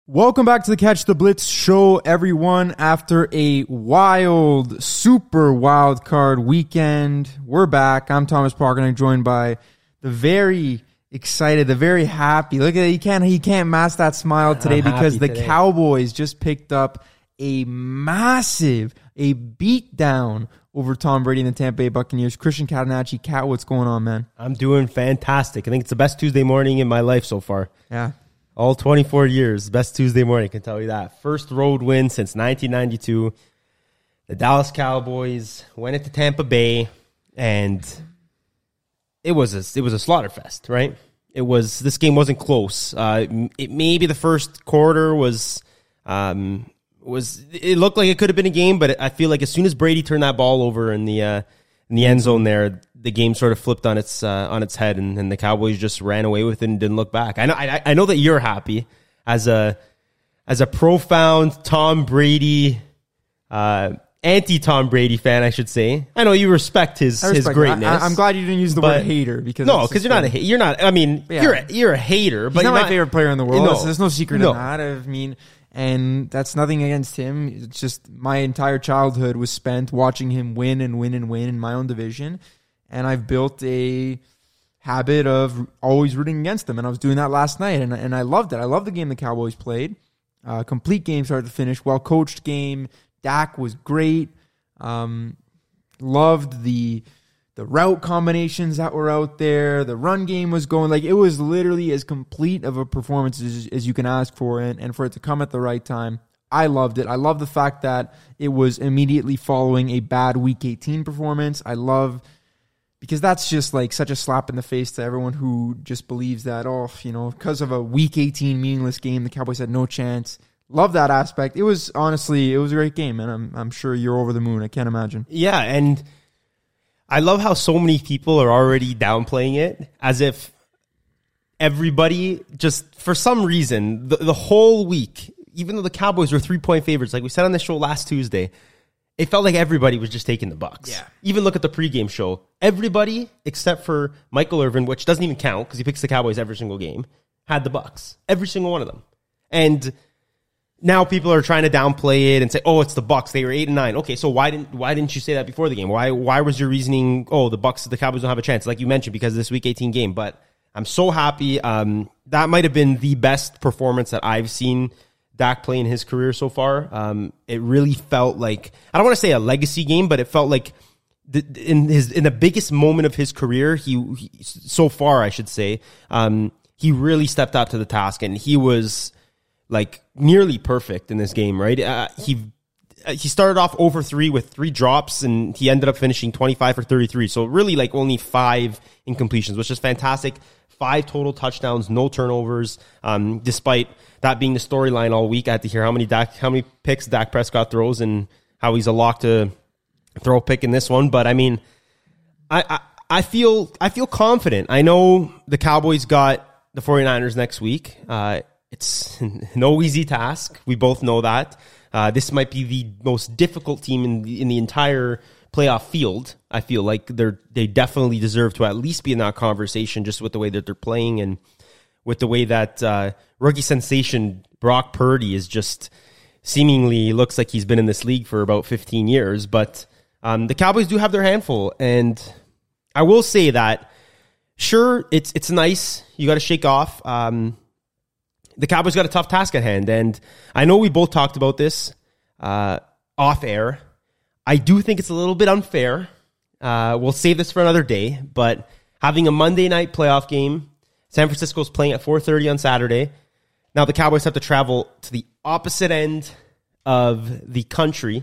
Welcome back to the Catch the Blitz show, everyone. After a super wild card weekend, we're back. I'm Thomas Parker, and I'm joined by the very excited, the very happy. Look at it. He can't mask that smile today because the Cowboys just picked up a beatdown over Tom Brady and the Tampa Bay Buccaneers. Christian Catanacci. Cat, what's going on, man? I'm doing fantastic. I think it's the best Tuesday morning in my life so far. Yeah. All 24 years, best Tuesday morning, I can tell you that. First road win since 1992. The Dallas Cowboys went into Tampa Bay, and it was a slaughterfest, right? This game wasn't close. Maybe the first quarter was it looked like it could have been a game, but I feel like as soon as Brady turned that ball over in the end zone there, the game sort of flipped on its head, and the Cowboys just ran away with it and didn't look back. I know that you're happy as a profound Tom Brady, anti-Tom Brady fan, I should say. I know you respect his greatness. I'm glad you didn't use the word hater because because you're not a hater. You're not. I mean, yeah. you're a hater, but he's not my favorite player in the world. No, there's no secret in that. I mean. And that's nothing against him. It's just my entire childhood was spent watching him win and win and win in my own division. And I've built a habit of always rooting against him. And I was doing that last night. And I loved it. I loved the game the Cowboys played. Complete game start to finish. Well-coached game. Dak was great. Loved the route combinations that were out there. The run game was going. Like, it was literally as complete of a performance as you can ask for. And for it to come at the right time, I loved it. I love the fact that it was immediately following a bad Week 18 performance. Because that's just like such a slap in the face to everyone who just believes that, because of a Week 18 meaningless game, the Cowboys had no chance. Love that aspect. It was a great game, and I'm sure you're over the moon. I can't imagine. Yeah, and I love how so many people are already downplaying it as if everybody just, for some reason, the whole week, even though the Cowboys were 3-point favorites, like we said on the show last Tuesday, it felt like everybody was just taking the Bucs. Yeah. Even look at the pregame show. Everybody, except for Michael Irvin, which doesn't even count because he picks the Cowboys every single game, had the Bucs. Every single one of them. And now people are trying to downplay it and say, "Oh, it's the Bucs. They were 8-9." Okay, so why didn't you say that before the game? Why was your reasoning? Oh, the Cowboys don't have a chance, like you mentioned, because of this Week 18 game. But I'm so happy. That might have been the best performance that I've seen Dak play in his career so far. It really felt like, I don't want to say a legacy game, but it felt like in the biggest moment of his career, he so far, I should say, he really stepped up to the task, and he was like nearly perfect in this game, right? He started off over 3 with 3 drops, and he ended up finishing 25 for 33. So really like only 5 incompletions, which is fantastic. 5 total touchdowns, no turnovers. Despite that being the storyline all week, I had to hear how many picks Dak Prescott throws and how he's a lock to throw a pick in this one. But I mean, I feel confident. I know the Cowboys got the 49ers next week. It's no easy task. We both know that. This might be the most difficult team in the entire playoff field. I feel like they definitely deserve to at least be in that conversation, just with the way that they're playing and with the way that rookie sensation Brock Purdy is just seemingly looks like he's been in this league for about 15 years. But the Cowboys do have their handful, and I will say that sure, it's nice. You got to shake off. The Cowboys got a tough task at hand, and I know we both talked about this off air. I do think it's a little bit unfair. We'll save this for another day, but having a Monday night playoff game, San Francisco's playing at 4:30 on Saturday. Now the Cowboys have to travel to the opposite end of the country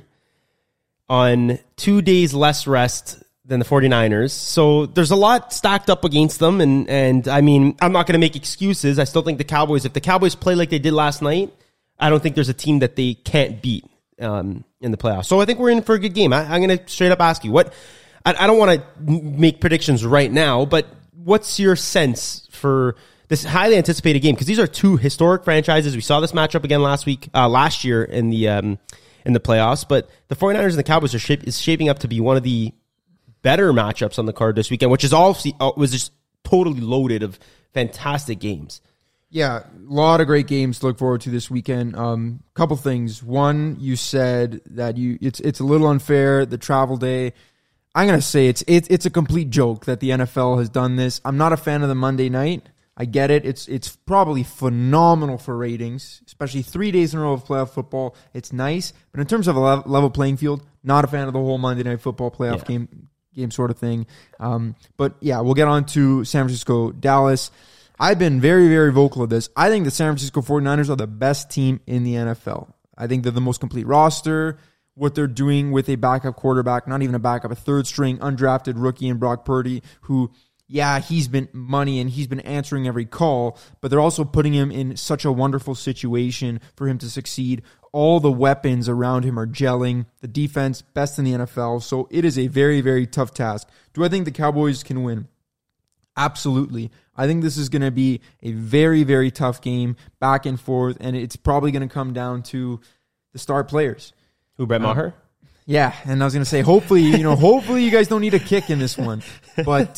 on 2 days less rest than the 49ers. So there's a lot stacked up against them. And I mean, I'm not going to make excuses. I still think if the Cowboys play like they did last night, I don't think there's a team that they can't beat in the playoffs. So I think we're in for a good game. I'm going to straight up ask you, I don't want to make predictions right now, but what's your sense for this highly anticipated game? Because these are 2 historic franchises. We saw this matchup again last year in the playoffs, but the 49ers and the Cowboys is shaping up to be one of the better matchups on the card this weekend, which is was just totally loaded of fantastic games. Yeah, a lot of great games to look forward to this weekend. Couple things. One, you said that it's a little unfair, the travel day. I'm gonna say it's a complete joke that the NFL has done this. I'm not a fan of the Monday night. I get it. It's probably phenomenal for ratings, especially 3 days in a row of playoff football. It's nice, but in terms of a level playing field, not a fan of the whole Monday Night Football playoff game sort of thing. But yeah, we'll get on to San Francisco, Dallas. I've been very, very vocal of this. I think the San Francisco 49ers are the best team in the NFL. I think they're the most complete roster. What they're doing with a backup quarterback, not even a backup, a third string undrafted rookie in Brock Purdy, who, yeah, he's been money and he's been answering every call, but they're also putting him in such a wonderful situation for him to succeed. All the weapons around him are gelling. The defense, best in the NFL. So it is a very, very tough task. Do I think the Cowboys can win? Absolutely. I think this is going to be a very, very tough game, back and forth, and it's probably going to come down to the star players. Who, Brett Maher? Yeah, and I was going to say, hopefully you guys don't need a kick in this one. But,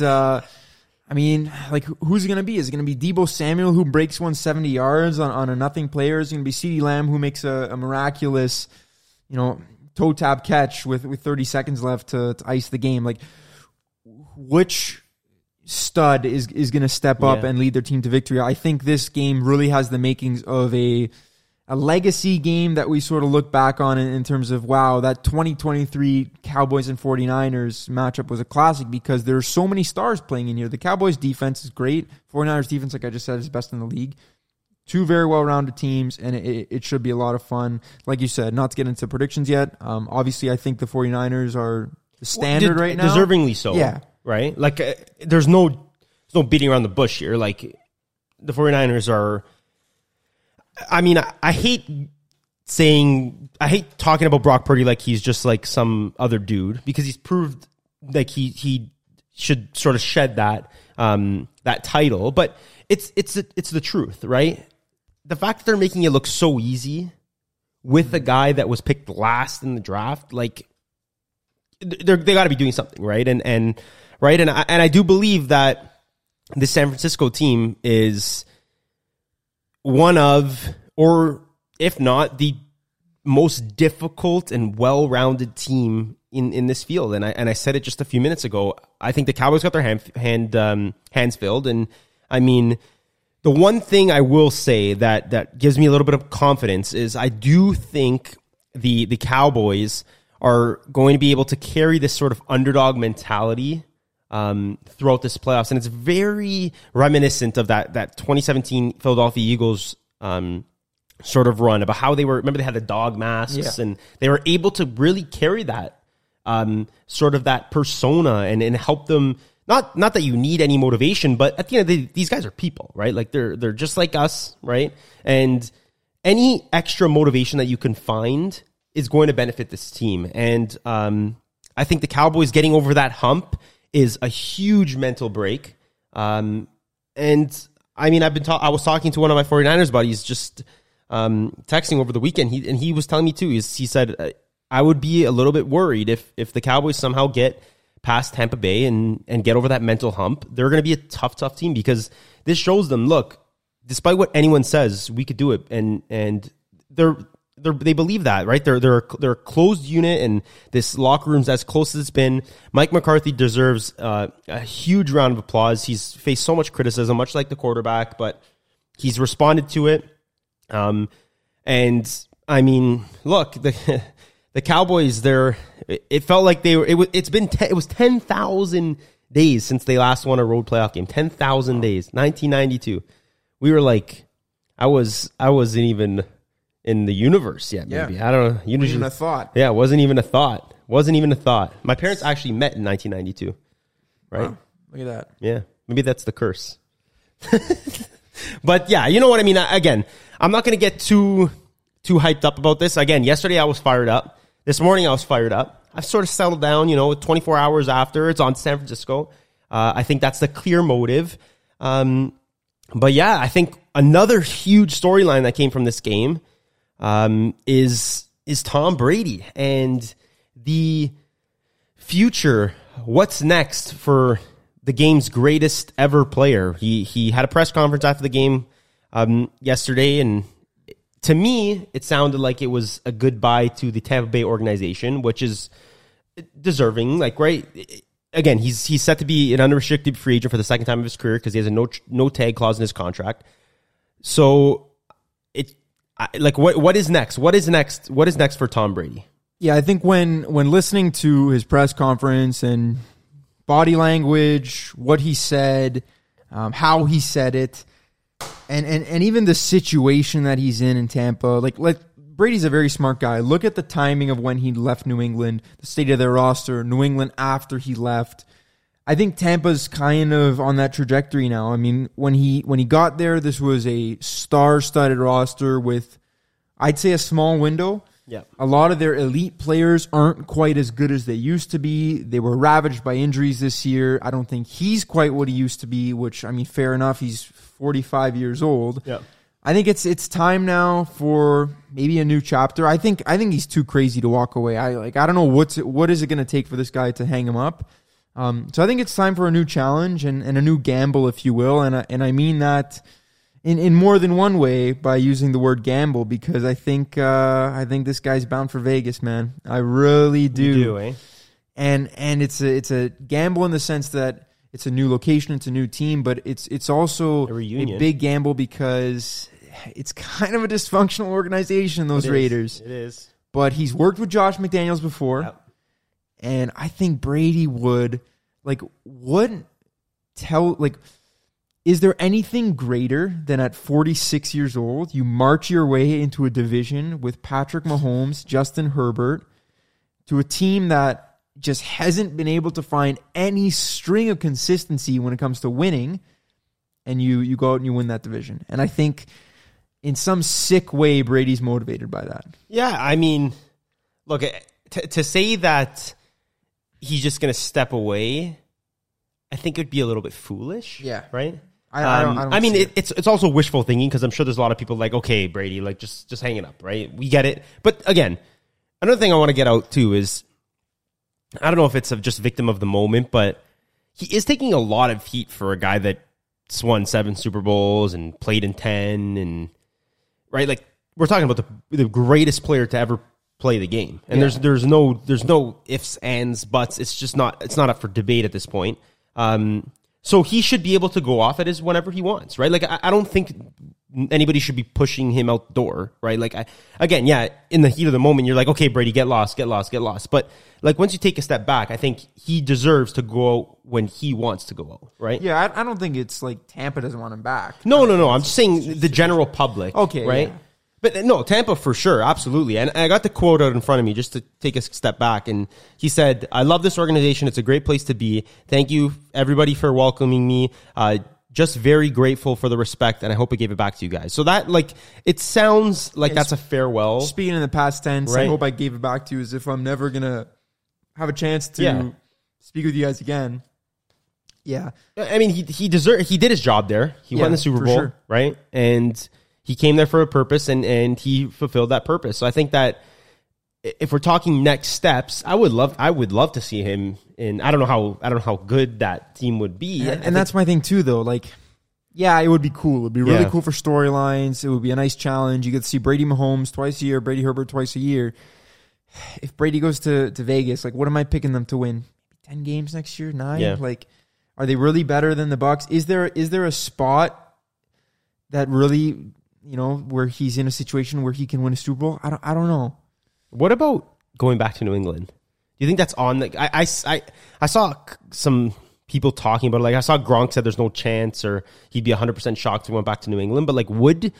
I mean, like, who's it going to be? Is it going to be Deebo Samuel who breaks 170 yards on a nothing player? Is it going to be CeeDee Lamb who makes a miraculous, toe tap catch with 30 seconds left to ice the game? Like, which stud is going to step up and lead their team to victory? I think this game really has the makings of a legacy game that we sort of look back on in terms of, wow, that 2023 Cowboys and 49ers matchup was a classic because there are so many stars playing in here. The Cowboys defense is great. 49ers defense, like I just said, is best in the league. Two very well-rounded teams, and it should be a lot of fun. Like you said, not to get into predictions yet. Obviously, I think the 49ers are the standard right now. Deservingly so. Yeah. Right? Like, there's no beating around the bush here. Like, the 49ers are... I mean, I hate talking about Brock Purdy like he's just like some other dude, because he's proved like he should sort of shed that title. But it's the truth, right? The fact that they're making it look so easy with a guy that was picked last in the draft, like they got to be doing something, right? And I do believe that the San Francisco team is one of, or if not, the most difficult and well-rounded team in this field. And I said it just a few minutes ago. I think the Cowboys got their hands filled. And I mean, the one thing I will say that gives me a little bit of confidence is I do think the Cowboys are going to be able to carry this sort of underdog mentality throughout this playoffs. And it's very reminiscent of that 2017 Philadelphia Eagles sort of run, about how they had the dog masks, and they were able to really carry that sort of that persona and help them. Not that you need any motivation, but at the end of the day, these guys are people, right? Like they're just like us, right? And any extra motivation that you can find is going to benefit this team. And I think the Cowboys getting over that hump is a huge mental break. And I mean, I was talking to one of my 49ers buddies just texting over the weekend. He was telling me too, he said, I would be a little bit worried if the Cowboys somehow get past Tampa Bay and get over that mental hump. They're going to be a tough team, because this shows them, look, despite what anyone says, we could do it. And they believe that, right? They're a closed unit, and this locker room's as close as it's been. Mike McCarthy deserves a huge round of applause. He's faced so much criticism, much like the quarterback, but he's responded to it. And I mean, look, the Cowboys, it felt like it was 10,000 days since they last won a road playoff game. 10,000 days, 1992. We were like, I wasn't even in the universe yet, maybe. Yeah. I don't know. Wasn't even a thought. Yeah, wasn't even a thought. My parents actually met in 1992, right? Wow. Look at that. Yeah, maybe that's the curse. But yeah, you know what I mean? Again, I'm not going to get too hyped up about this. Again, yesterday I was fired up. This morning I was fired up. I've sort of settled down, 24 hours after. It's on San Francisco. I think that's the clear motive. But yeah, I think another huge storyline that came from this game is Tom Brady and the future. What's next for the game's greatest ever player? He had a press conference after the game yesterday, and to me, it sounded like it was a goodbye to the Tampa Bay organization, which is deserving. Like, right? Again, he's set to be an unrestricted free agent for the second time of his career because he has a no tag clause in his contract. So, what is next? What is next? What is next for Tom Brady? Yeah, I think when listening to his press conference and body language, what he said, how he said it, and even the situation that he's in Tampa, like Brady's a very smart guy. Look at the timing of when he left New England, the state of their roster, New England after he left. I think Tampa's kind of on that trajectory now. I mean, when he got there, this was a star-studded roster with, I'd say, a small window. Yeah. A lot of their elite players aren't quite as good as they used to be. They were ravaged by injuries this year. I don't think he's quite what he used to be, which, I mean, fair enough. He's 45 years old. Yeah. I think it's time now for maybe a new chapter. I think he's too crazy to walk away. I don't know what is it going to take for this guy to hang him up. So I think it's time for a new challenge and a new gamble, if you will. And I mean that in more than one way by using the word gamble, because I think this guy's bound for Vegas, man. I really do. You do, eh? And it's a gamble in the sense that it's a new location, it's a new team, but it's also a big gamble because it's kind of a dysfunctional organization, those Raiders. It is. But he's worked with Josh McDaniels before. Yep. And I think Brady is there anything greater than at 46 years old, you march your way into a division with Patrick Mahomes, Justin Herbert, to a team that just hasn't been able to find any string of consistency when it comes to winning, and you go out and you win that division. And I think in some sick way, Brady's motivated by that. Yeah, I mean, look, to say that he's just going to step away, I think it would be a little bit foolish. Yeah. Right? I mean, it's also wishful thinking because I'm sure there's a lot of people like, okay, Brady, like just hang it up, right? We get it. But again, another thing I want to get out too is, I don't know if it's just victim of the moment, but he is taking a lot of heat for a guy that's won 7 Super Bowls and played in 10, and right, like we're talking about the greatest player to ever play the game, and there's no ifs, ands, buts. It's not up for debate at this point. So he should be able to go off at his whenever he wants, right? Like I don't think anybody should be pushing him out the door, right? Like in the heat of the moment, you're like, okay, Brady, get lost. But like once you take a step back, I think he deserves to go out when he wants to go out, right? Yeah, I don't think it's like Tampa doesn't want him back. No. I'm just saying the general public, okay, right? Yeah. But no, Tampa for sure, absolutely. And I got the quote out in front of me just to take a step back. And he said, "I love this organization. It's a great place to be. Thank you, everybody, for welcoming me. Just very grateful for the respect, and I hope I gave it back to you guys." So that, like, it sounds like that's a farewell. Speaking in the past tense, right? I hope I gave it back to you as if I'm never going to have a chance to speak with you guys again. Yeah. I mean, he did his job there. He won the Super Bowl, sure. Right? And he came there for a purpose, and he fulfilled that purpose. So I think that if we're talking next steps, I would love to see him in. I don't know how good that team would be, and that's my thing too, though. Like, yeah, it would be cool. It'd be really cool for storylines. It would be a nice challenge. You get to see Brady Mahomes twice a year, Brady Herbert twice a year. If Brady goes to Vegas, like, what am I picking them to win? 10 games next year, 9. Yeah. Like, are they really better than the Bucs? Is there a spot that really, where he's in a situation where he can win a Super Bowl? I don't know. What about going back to New England? Do you think that's on? I saw some people talking about it. Like, I saw Gronk said there's no chance, or he'd be 100% shocked if he went back to New England. But like,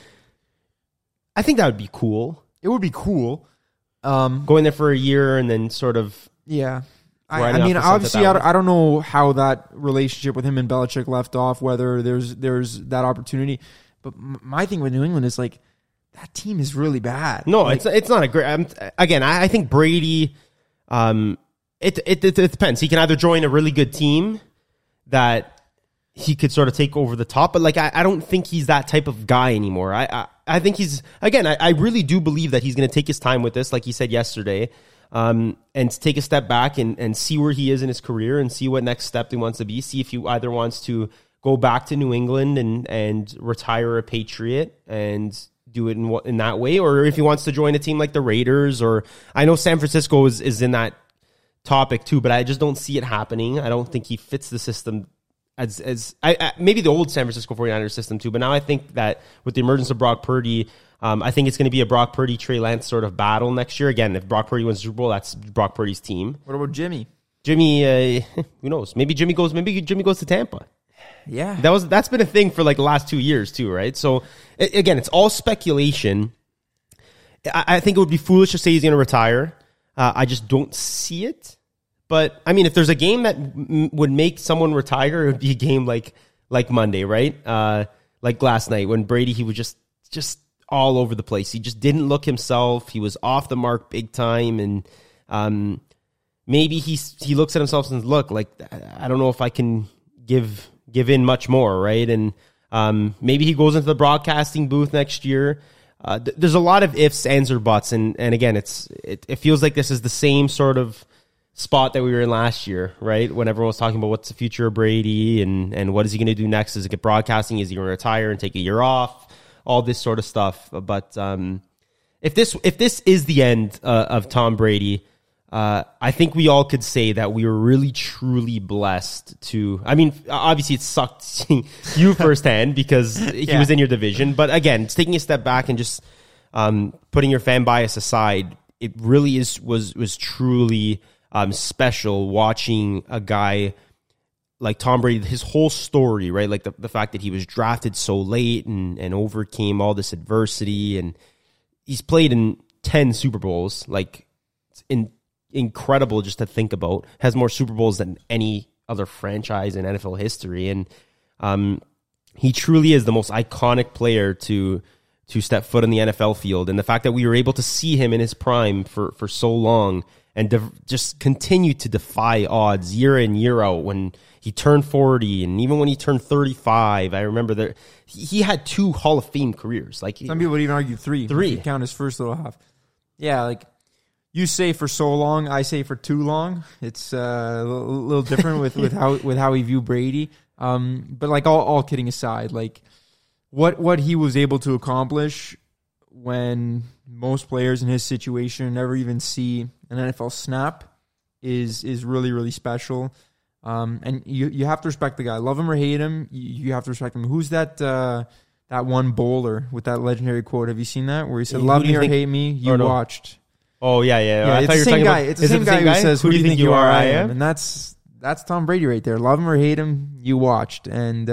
I think that would be cool. It would be cool. Going there for a year and then sort of I mean, obviously, I don't know how that relationship with him and Belichick left off. Whether there's that opportunity. But my thing with New England is, like, that team is really bad. No, like, it's not a great. Again, I think Brady. It depends. He can either join a really good team that he could sort of take over the top, but like I don't think he's that type of guy anymore. I think he's, again, I really do believe that he's going to take his time with this, like he said yesterday, and take a step back and see where he is in his career and see what next step he wants to be. See if he either wants to go back to New England and retire a Patriot and do it in that way, or if he wants to join a team like the Raiders, or I know San Francisco is in that topic too, but I just don't see it happening. I don't think he fits the system as maybe the old San Francisco 49ers system too, but now I think that with the emergence of Brock Purdy, I think it's going to be a Brock Purdy, Trey Lance sort of battle next year. Again, if Brock Purdy wins the Super Bowl, that's Brock Purdy's team. What about Jimmy? Jimmy, who knows? Maybe Jimmy goes to Tampa. Yeah. That's been a thing for like the last 2 years too, right? So again, it's all speculation. I think it would be foolish to say he's going to retire. I just don't see it. But I mean, if there's a game that would make someone retire, it would be a game like Monday, right? Like last night when Brady, he was just all over the place. He just didn't look himself. He was off the mark big time, and maybe he looks at himself and says, look, like I don't know if I can give in much more, right? And maybe he goes into the broadcasting booth next year. There's a lot of ifs, ands, or buts, and again, it feels like this is the same sort of spot that we were in last year, right? When everyone was talking about what's the future of Brady and what is he going to do next? Is it get broadcasting? Is he going to retire and take a year off? All this sort of stuff. But if this is the end of Tom Brady, I think we all could say that we were really truly blessed to. I mean, obviously it sucked seeing you firsthand because he was in your division. But again, taking a step back and just putting your fan bias aside, it really was truly special watching a guy like Tom Brady, his whole story, right? Like the fact that he was drafted so late and overcame all this adversity, and he's played in 10 Super Bowls, like incredible just to think about. Has more Super Bowls than any other franchise in NFL history, and he truly is the most iconic player to step foot in the NFL field. And the fact that we were able to see him in his prime for so long and just continue to defy odds year in, year out. When he turned 40 and even when he turned 35, I remember that he had 2 Hall of Fame careers. Like some people would even argue 3. If you count his first little half. Yeah, like you say for so long, I say for too long. It's a little different with how we view Brady. But like all kidding aside, like what he was able to accomplish when most players in his situation never even see an NFL snap is really, really special. And you have to respect the guy. Love him or hate him, you have to respect him. Who's that one bowler with that legendary quote? Have you seen that? Where he said, love me or hate me, you watched. Oh, yeah. It's the same guy. It's the same guy who says, who do you think you are, I am? And that's Tom Brady right there. Love him or hate him, you watched. And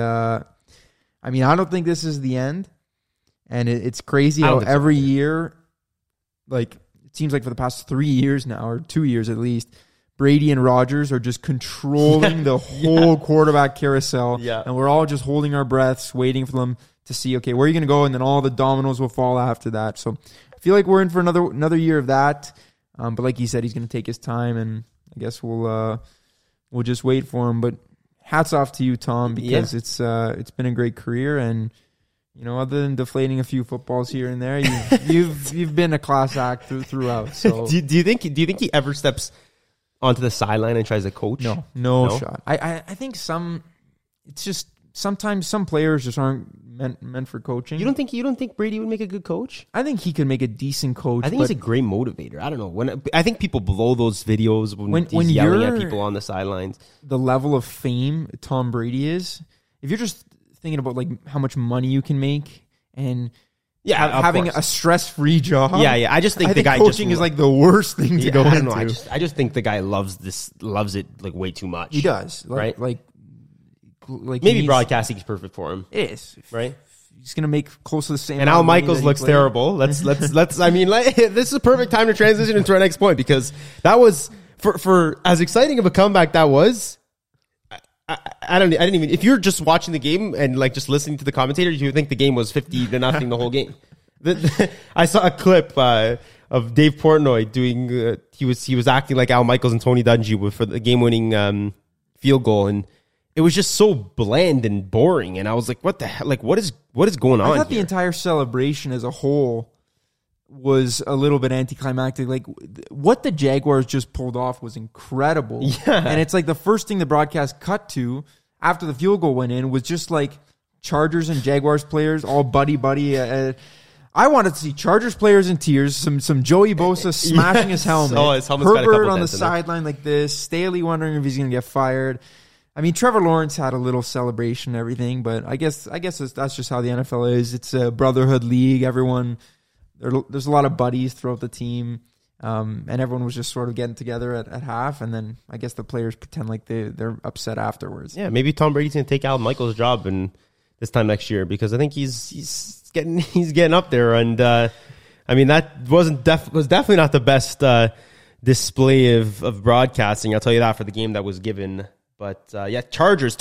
I mean, I don't think this is the end. And it's crazy how every year, like it seems like for the past 3 years now, or 2 years at least, Brady and Rodgers are just controlling the whole quarterback carousel. Yeah. And we're all just holding our breaths, waiting for them to see, okay, where are you going to go? And then all the dominoes will fall after that. So I feel like we're in for another year of that. But like he said, he's going to take his time, and I guess we'll just wait for him. But hats off to you, Tom, because it's been a great career, and you know, other than deflating a few footballs here and there, you've been a class act throughout. So do you think he ever steps onto the sideline and tries to coach? No shot. I think it's just sometimes some players just aren't meant for coaching. You don't think Brady would make a good coach? I think he could make a decent coach. I think he's a great motivator. I don't know. I think people blow those videos when he's yelling at people on the sidelines. The level of fame Tom Brady is, if you're just thinking about like how much money you can make and having a stress-free job. Yeah. I just think the guy coaching is like the worst thing to go into. Know. I just think the guy loves it like way too much. He does, right? Like maybe broadcasting is perfect for him. It is, right? He's gonna make close to the same. And Al Michaels looks terrible. Let's. I mean, like, this is a perfect time to transition into our next point, because that was for as exciting of a comeback that was. I didn't even. If you're just watching the game and like just listening to the commentators, you would think the game was 50-0 the whole game. I saw a clip of Dave Portnoy doing. He was acting like Al Michaels and Tony Dungy for the game-winning field goal, and it was just so bland and boring. And I was like, "What the hell? Like, what is going on?" I thought here? The entire celebration as a whole was a little bit anticlimactic. Like what the Jaguars just pulled off was incredible. Yeah. And it's like the first thing the broadcast cut to after the field goal went in was just like Chargers and Jaguars players all buddy. I wanted to see Chargers players in tears, some Joey Bosa smashing his helmet. Oh, his helmet's got a Herbert couple on the dents in it. sideline like this. Staley wondering if he's going to get fired. I mean, Trevor Lawrence had a little celebration and everything, but I guess that's just how the NFL is. It's a brotherhood league. Everyone, there's a lot of buddies throughout the team, and everyone was just sort of getting together at half, and then I guess the players pretend like they're upset afterwards. Yeah, maybe Tom Brady's going to take Al Michaels' job in this time next year because I think he's getting up there, and I mean that was definitely not the best display of broadcasting. I'll tell you that for the game that was given. But yeah, Chargers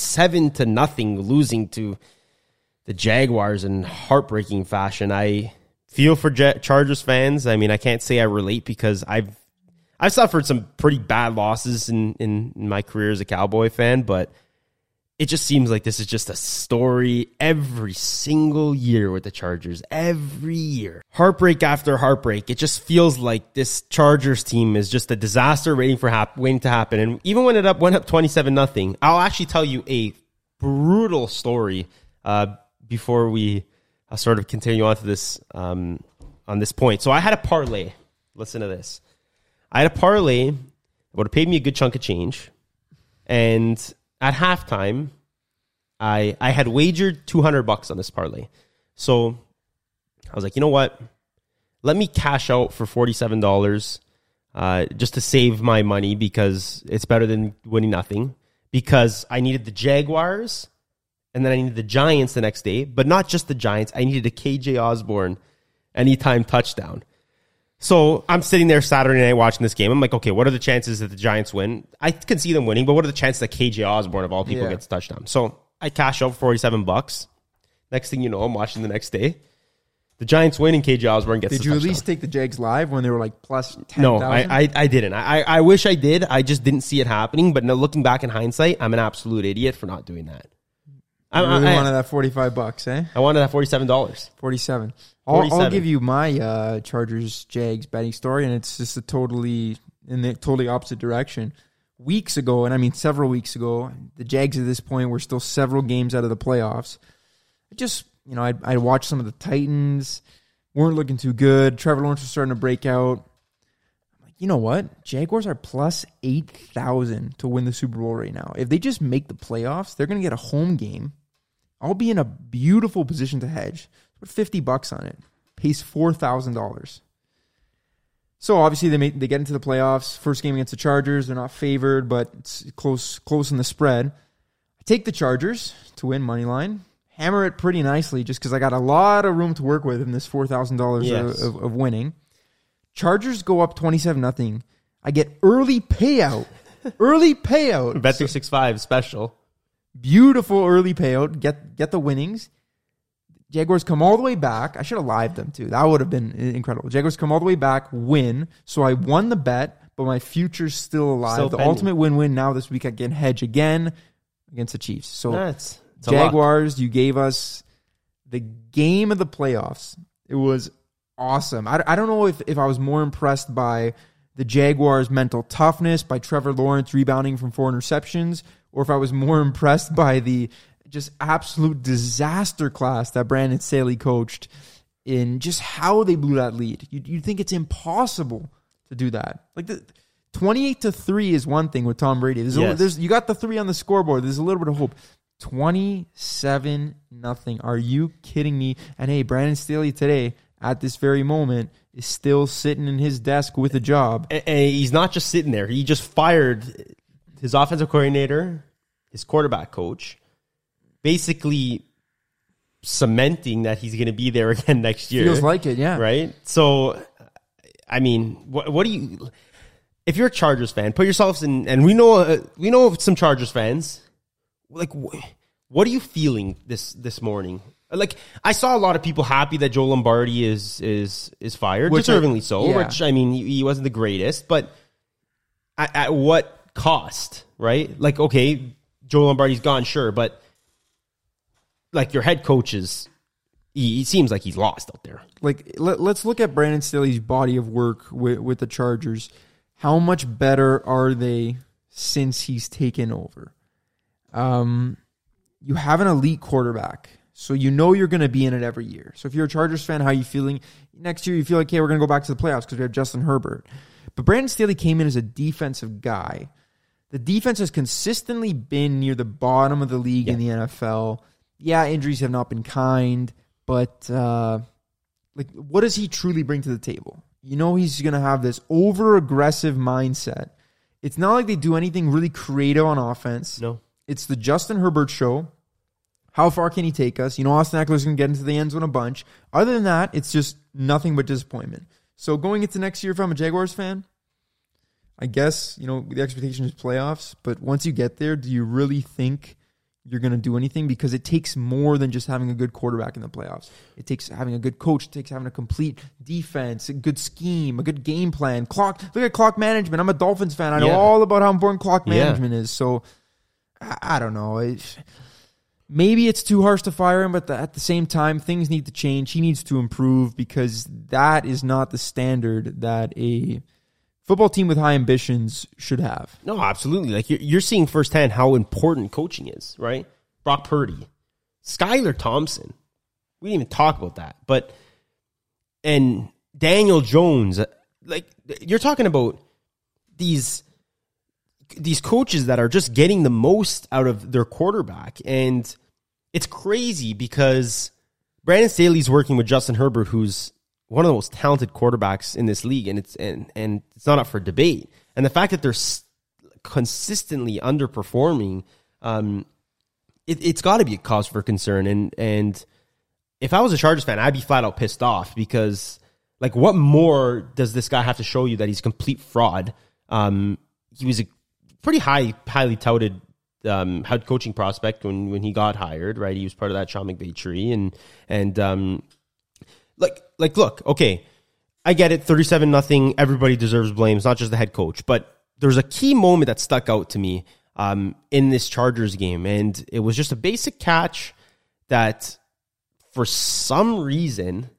27-0 losing to the Jaguars in heartbreaking fashion. I feel for Chargers fans. I mean, I can't say I relate because I've suffered some pretty bad losses in my career as a Cowboy fan, but it just seems like this is just a story every single year with the Chargers. Every year. Heartbreak after heartbreak. It just feels like this Chargers team is just a disaster waiting to happen. And even when it went up 27-0, I'll actually tell you a brutal story before we sort of continue on to this on this point. So I had a parlay. Listen to this. I had a parlay that would have paid me a good chunk of change. And at halftime, I had wagered $200 on this parlay. So I was like, you know what? Let me cash out for $47 just to save my money because it's better than winning nothing. Because I needed the Jaguars and then I needed the Giants the next day. But not just the Giants. I needed a KJ Osborne anytime touchdown. So I'm sitting there Saturday night watching this game. I'm like, okay, what are the chances that the Giants win? I can see them winning, but what are the chances that KJ Osborne, of all people, gets a touchdown? So I cash out for $47. Next thing you know, I'm watching the next day. The Giants win and KJ Osborne gets the touchdown. Did you at least take the Jags live when they were like plus 10,000? No, I didn't. I wish I did. I just didn't see it happening. But now looking back in hindsight, I'm an absolute idiot for not doing that. You really wanted that $45, eh? I wanted that $47. 47. I'll give you my Chargers Jags betting story, and it's just in the totally opposite direction. Weeks ago, and I mean several weeks ago, the Jags at this point were still several games out of the playoffs. I watched some of the Titans, weren't looking too good. Trevor Lawrence was starting to break out. I'm like, you know what? Jaguars are plus 8,000 to win the Super Bowl right now. If they just make the playoffs, they're going to get a home game. I'll be in a beautiful position to hedge. Put $50 on it. Pays $4,000. So obviously they get into the playoffs. First game against the Chargers. They're not favored, but it's close in the spread. I take the Chargers to win money line. Hammer it pretty nicely just because I got a lot of room to work with in this $4,000 of winning. Chargers go up 27-0. I get early payout. Early payout. Bet365 special. Beautiful early payout. Get the winnings. Jaguars come all the way back. I should have lived them too. That would have been incredible. Jaguars come all the way back, win. So I won the bet, but my future's still alive. Still the pending. ultimate win-win. Now this week I can hedge again against the Chiefs. So It's Jaguars, you gave us the game of the playoffs. It was awesome. I don't know if I was more impressed by the Jaguars' mental toughness, by Trevor Lawrence rebounding from 4 interceptions, or if I was more impressed by the just absolute disaster class that Brandon Staley coached in just how they blew that lead. You'd think it's impossible to do that. Like the 28-3 is one thing with Tom Brady. You got the 3 on the scoreboard. There's a little bit of hope. 27-0. Are you kidding me? And hey, Brandon Staley today, at this very moment, is still sitting in his desk with a job. And he's not just sitting there. He just fired his offensive coordinator, his quarterback coach, basically cementing that he's going to be there again next year. Feels like it, yeah. Right? So, I mean, what do you... If you're a Chargers fan, put yourselves in... And we know some Chargers fans. Like, what are you feeling this morning? Like, I saw a lot of people happy that Joe Lombardi is fired, deservingly so. Yeah. Which, I mean, he wasn't the greatest, but at what cost, right? Like, okay, Joe Lombardi's gone, sure, but like your head coach he seems like he's lost out there. Like, let's look at Brandon Staley's body of work with the Chargers. How much better are they since he's taken over? You have an elite quarterback. So you know you're going to be in it every year. So if you're a Chargers fan, how are you feeling? Next year you feel like, hey, we're going to go back to the playoffs because we have Justin Herbert. But Brandon Staley came in as a defensive guy. The defense has consistently been near the bottom of the league in the NFL. Yeah, injuries have not been kind, but what does he truly bring to the table? You know he's going to have this over-aggressive mindset. It's not like they do anything really creative on offense. No. It's the Justin Herbert show. How far can he take us? You know Austin Eckler's going to get into the end zone a bunch. Other than that, it's just nothing but disappointment. So going into next year, if I'm a Jaguars fan, I guess, the expectation is playoffs. But once you get there, do you really think you're going to do anything? Because it takes more than just having a good quarterback in the playoffs. It takes having a good coach. It takes having a complete defense, a good scheme, a good game plan. Look at clock management. I'm a Dolphins fan. I know all about how important clock management is. So I don't know. Maybe it's too harsh to fire him, but at the same time, things need to change. He needs to improve because that is not the standard that a football team with high ambitions should have. No, absolutely. Like you're seeing firsthand how important coaching is, right? Brock Purdy, Skylar Thompson. We didn't even talk about that. And Daniel Jones. Like you're talking about these coaches that are just getting the most out of their quarterback. And it's crazy because Brandon Staley's working with Justin Herbert, who's one of the most talented quarterbacks in this league, and it's not up for debate. And the fact that they're consistently underperforming, it's got to be a cause for concern. And if I was a Chargers fan, I'd be flat out pissed off because, like, what more does this guy have to show you that he's a complete fraud? He was a pretty highly touted head coaching prospect when he got hired, right? He was part of that Sean McVay tree, and look, okay, I get it, 37-0. Everybody deserves blame. It's not just the head coach, but there's a key moment that stuck out to me in this Chargers game, and it was just a basic catch that, for some reason,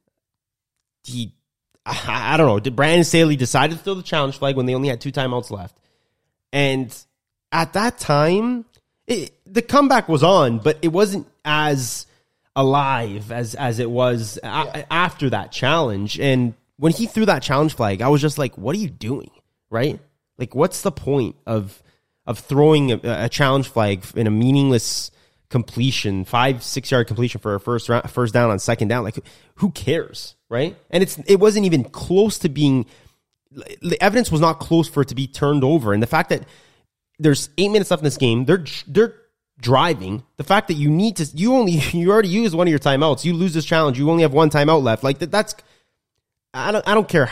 I don't know, Brandon Staley decided to throw the challenge flag when they only had 2 timeouts left. And at that time, the comeback was on, but it wasn't as alive as it was after that challenge. And when he threw that challenge flag, I was just like, what are you doing? Right? Like, what's the point of throwing a challenge flag in a meaningless completion, 5-6 yard completion for a first down on second down? Like, who cares? Right? And it wasn't even close to being, the evidence was not close for it to be turned over. And the fact that there's 8 minutes left in this game, they're driving. The fact that you already used one of your timeouts, you lose this challenge, you only have 1 timeout left. Like that's, I don't care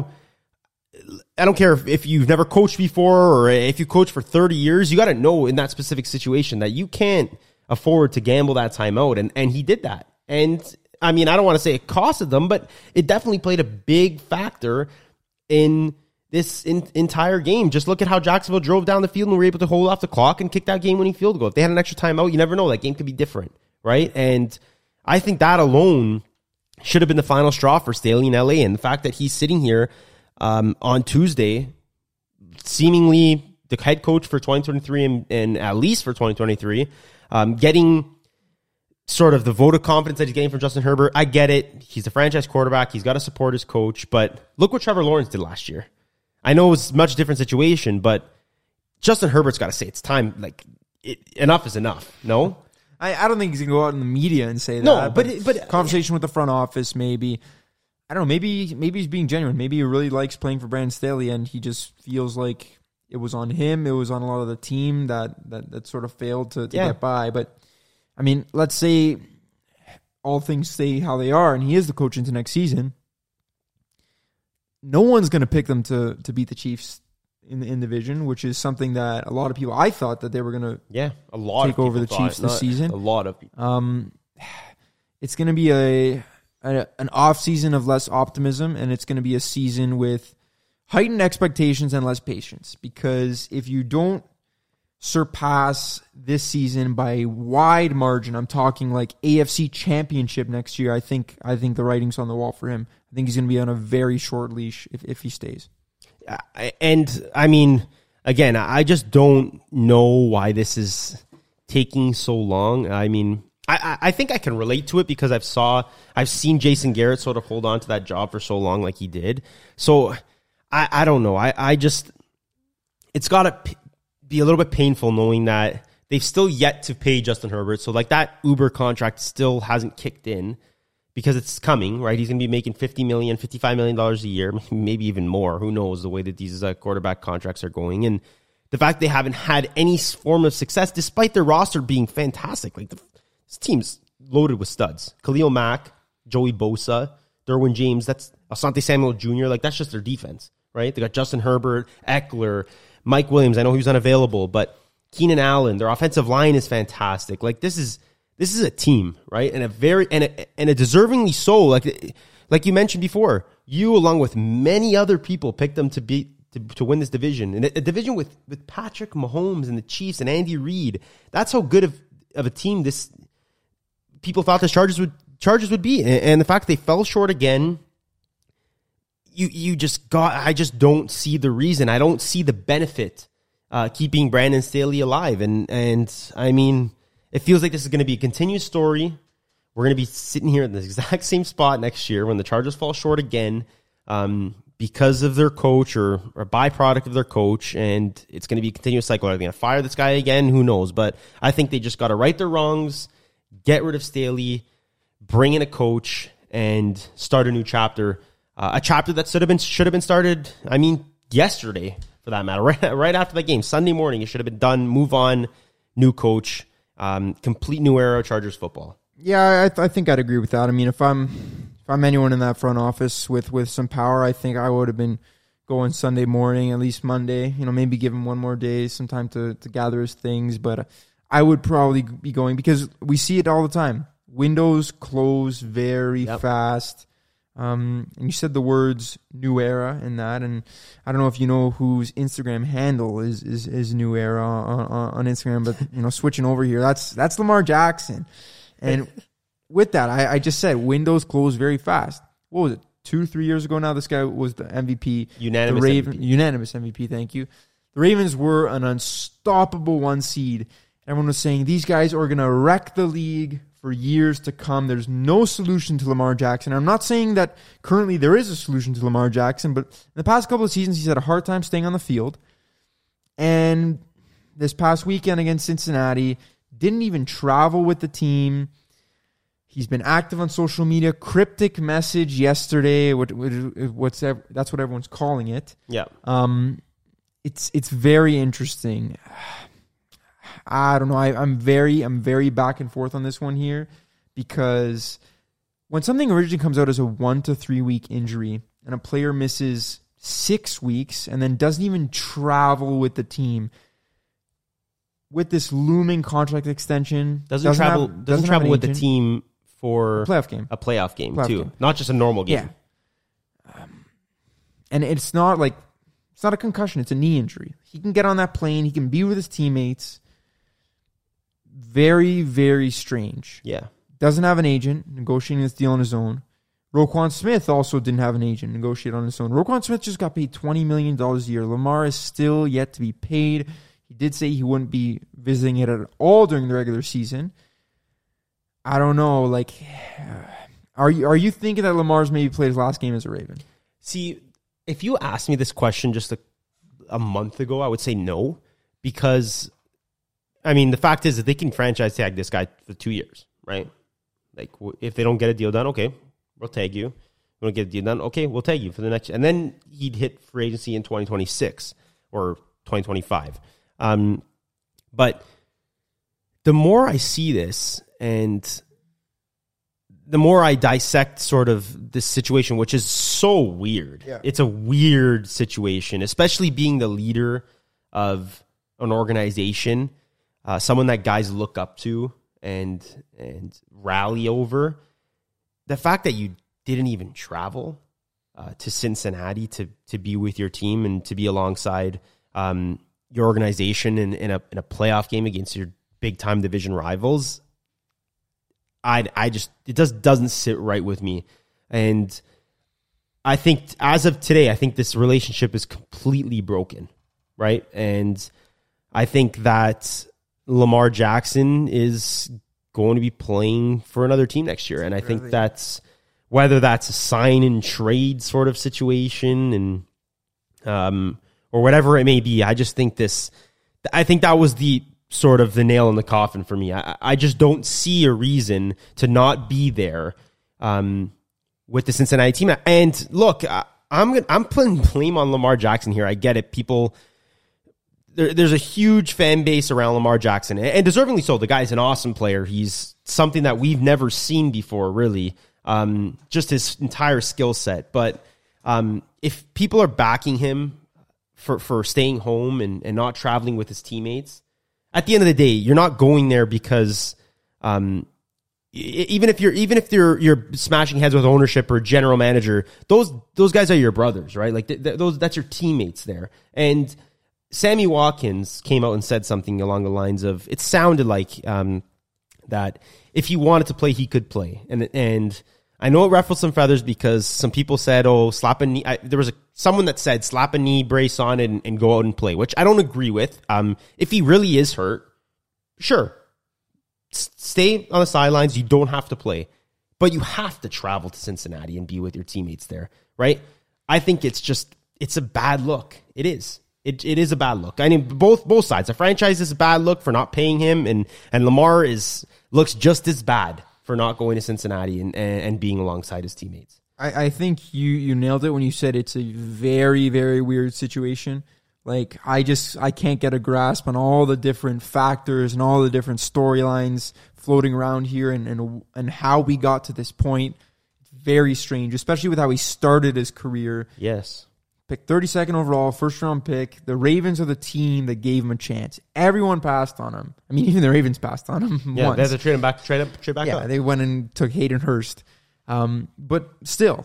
if you've never coached before or if you coached for 30 years, you got to know in that specific situation that you can't afford to gamble that timeout. And he did that. And I mean, I don't want to say it costed them, but it definitely played a big factor in this entire game. Just look at how Jacksonville drove down the field and were able to hold off the clock and kick that game-winning field goal. If they had an extra timeout, you never know. That game could be different, right? And I think that alone should have been the final straw for Staley in LA. And the fact that he's sitting here on Tuesday, seemingly the head coach for 2023 and at least for 2023, getting sort of the vote of confidence that he's getting from Justin Herbert. I get it. He's a franchise quarterback. He's got to support his coach. But look what Trevor Lawrence did last year. I know it was a much different situation, but Justin Herbert's got to say it's time. Like, enough is enough. No? I don't think he's going to go out in the media and say that. No, but conversation with the front office, maybe. I don't know. Maybe he's being genuine. Maybe he really likes playing for Brandon Staley, and he just feels like it was on him. It was on a lot of the team that sort of failed to get by. But, I mean, let's say all things stay how they are, and he is the coach into next season. No one's going to pick them to beat the Chiefs in the division, which is something that a lot of people, I thought that they were going to take over the Chiefs this season. A lot of people. It's going to be an off season of less optimism, and it's going to be a season with heightened expectations and less patience. Because if you don't surpass this season by a wide margin, I'm talking like AFC Championship next year, I think the writing's on the wall for him. I think he's going to be on a very short leash if he stays. And I mean, again, I just don't know why this is taking so long. I mean, I think I can relate to it because I've seen Jason Garrett sort of hold on to that job for so long like he did. So I don't know. I just, it's got to be a little bit painful knowing that they've still yet to pay Justin Herbert. So like that Uber contract still hasn't kicked in because it's coming, right? He's going to be making $50 million, $55 million a year, maybe even more. Who knows the way that these quarterback contracts are going. And the fact they haven't had any form of success despite their roster being fantastic. Like this team's loaded with studs. Khalil Mack, Joey Bosa, Derwin James, that's Asante Samuel Jr. Like, that's just their defense, right? They got Justin Herbert, Eckler, Mike Williams. I know he was unavailable, but Keenan Allen, their offensive line is fantastic. Like, this is a team, right? And a deservingly so. Like you mentioned before, you along with many other people picked them to win this division. And a division with Patrick Mahomes and the Chiefs and Andy Reid. That's how good of a team this people thought the Chargers would be. And the fact they fell short again, I just don't see the reason. I don't see the benefit keeping Brandon Staley alive. And I mean, it feels like this is going to be a continued story. We're going to be sitting here in the exact same spot next year when the Chargers fall short again because of their coach or a byproduct of their coach. And it's going to be a continuous cycle. Are they going to fire this guy again? Who knows? But I think they just got to right their wrongs, get rid of Staley, bring in a coach, and start a new chapter. A chapter that should have been started, I mean, yesterday, for that matter. Right after that game, Sunday morning, it should have been done. Move on, new coach, complete new era of Chargers football. Yeah, I think I'd agree with that. I mean, if I'm anyone in that front office with some power, I think I would have been going Sunday morning, at least Monday. Maybe give him one more day, some time to gather his things. But I would probably be going because we see it all the time. Windows close very fast. And you said the words "new era" in that, and I don't know if you know whose Instagram handle is "new era" on Instagram, but switching over here, that's Lamar Jackson. And with that, I just said windows close very fast. What was it? 2-3 years ago now, this guy was the MVP. Unanimous MVP, thank you. The Ravens were an unstoppable 1 seed. Everyone was saying these guys are going to wreck the league for years to come. There's no solution to Lamar Jackson. I'm not saying that currently there is a solution to Lamar Jackson, but in the past couple of seasons, he's had a hard time staying on the field. And this past weekend against Cincinnati, didn't even travel with the team. He's been active on social media. Cryptic message yesterday. That's what everyone's calling it. Yeah. It's very interesting. I don't know. I'm very back and forth on this one here because when something originally comes out as a 1 to 3 week injury and a player misses 6 weeks and then doesn't even travel with the team, with this looming contract extension, doesn't travel with the team for a playoff game too, not just a normal game. Yeah. And it's not a concussion; it's a knee injury. He can get on that plane. He can be with his teammates. Very, very strange. Yeah. Doesn't have an agent, negotiating this deal on his own. Roquan Smith also didn't have an agent, negotiated on his own. Roquan Smith just got paid $20 million a year. Lamar is still yet to be paid. He did say he wouldn't be visiting it at all during the regular season. I don't know. Are you thinking that Lamar's maybe played his last game as a Raven? See, if you asked me this question just a month ago, I would say no. Because, I mean, the fact is that they can franchise tag this guy for 2 years, right? Like, if they don't get a deal done, okay, we'll tag you. We don't get a deal done, okay, we'll tag you for the next. And then he'd hit free agency in 2026 or 2025. But the more I see this and the more I dissect sort of this situation, which is so weird. Yeah. It's a weird situation, especially being the leader of an organization, someone that guys look up to and rally over. The fact that you didn't even travel to Cincinnati to be with your team and to be alongside your organization in a playoff game against your big time division rivals, it just doesn't sit right with me. And I think as of today, I think this relationship is completely broken, right? And I think that Lamar Jackson is going to be playing for another team next year. And I think that's, whether that's a sign and trade sort of situation and, or whatever it may be, I just think I think that was the sort of the nail in the coffin for me. I just don't see a reason to not be there, with the Cincinnati team. And look, I'm putting blame on Lamar Jackson here. I get it. People, there's a huge fan base around Lamar Jackson, and deservingly so. The guy's an awesome player. He's something that we've never seen before, really. Just his entire skill set. But if people are backing him for staying home and not traveling with his teammates, at the end of the day, you're not going there because even if you're smashing heads with ownership or general manager, those guys are your brothers, right? Like that's your teammates there. And Sammy Watkins came out and said something along the lines of, it sounded like that if he wanted to play, he could play. And I know it ruffled some feathers because some people said, "Oh, slap a knee." There was someone that said, "Slap a knee brace on and go out and play," which I don't agree with. If he really is hurt, sure, stay on the sidelines. You don't have to play, but you have to travel to Cincinnati and be with your teammates there, right? I think it's a bad look. It is. It is a bad look. I mean, both sides. The franchise is a bad look for not paying him, and Lamar looks just as bad for not going to Cincinnati and being alongside his teammates. I think you nailed it when you said it's a very, very weird situation. Like, I can't get a grasp on all the different factors and all the different storylines floating around here and how we got to this point. It's very strange, especially with how he started his career. Yes. Picked 32nd overall, first-round pick. The Ravens are the team that gave him a chance. Everyone passed on him. I mean, even the Ravens passed on him yeah, once. They had to trade him back. Trade back yeah, up. they went and took Hayden Hurst. But still,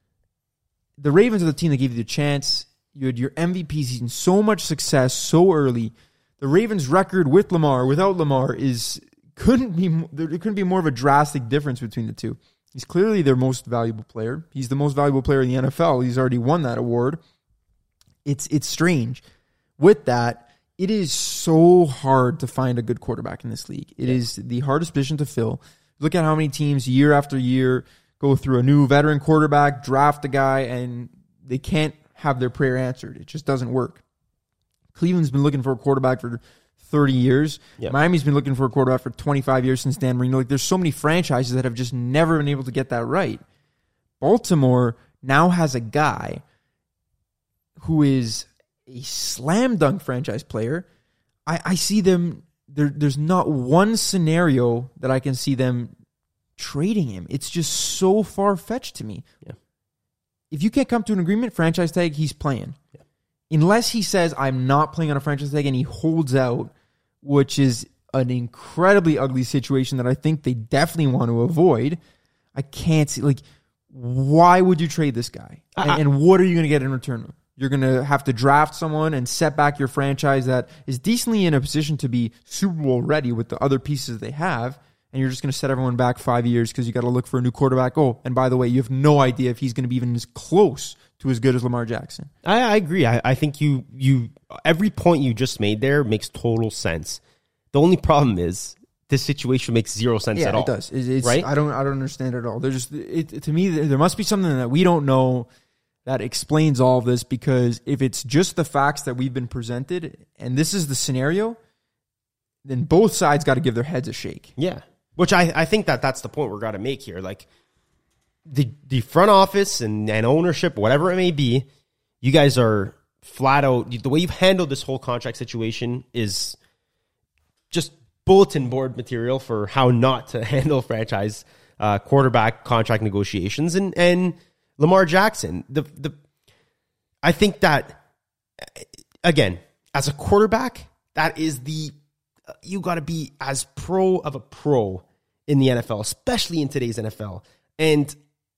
the Ravens are the team that gave you the chance. You had your MVP season, so much success so early. The Ravens' record with Lamar, without Lamar, couldn't be more of a drastic difference between the two. He's clearly their most valuable player. He's the most valuable player in the NFL. He's already won that award. It's strange. With that, it is so hard to find a good quarterback in this league. It is the hardest position to fill. Look at how many teams year after year go through a new veteran quarterback, draft a guy, and they can't have their prayer answered. It just doesn't work. Cleveland's been looking for a quarterback for 30 years. Yep. Miami's been looking for a quarterback for 25 years since Dan Marino. Like, there's so many franchises that have just never been able to get that right. Baltimore now has a guy who is a slam dunk franchise player. I see them, there's not one scenario that I can see them trading him. It's just so far-fetched to me. Yeah. If you can't come to an agreement, franchise tag, he's playing. Yeah. Unless he says, I'm not playing on a franchise tag, and he holds out, which is an incredibly ugly situation that I think they definitely want to avoid. I can't see, like, why would you trade this guy? And what are you going to get in return? You're going to have to draft someone and set back your franchise that is decently in a position to be Super Bowl ready with the other pieces they have, and you're just going to set everyone back 5 years because you got to look for a new quarterback. Oh, and by the way, you have no idea if he's going to be even as close to as good as Lamar Jackson. I agree. I think you every point you just made there makes total sense. The only problem is this situation makes zero sense at all. Yeah, it does. It's, right? I don't understand it at all. There's just to me, there must be something that we don't know that explains all of this, because if it's just the facts that we've been presented and this is the scenario, then both sides got to give their heads a shake. Yeah. Which I think that's the point we're got to make here. Like, the front office and ownership, whatever it may be, you guys are flat out, the way you've handled this whole contract situation is just bulletin board material for how not to handle franchise quarterback contract negotiations. And Lamar Jackson, I think that, again, as a quarterback, that is you got to be as pro of a pro in the NFL, especially in today's NFL. And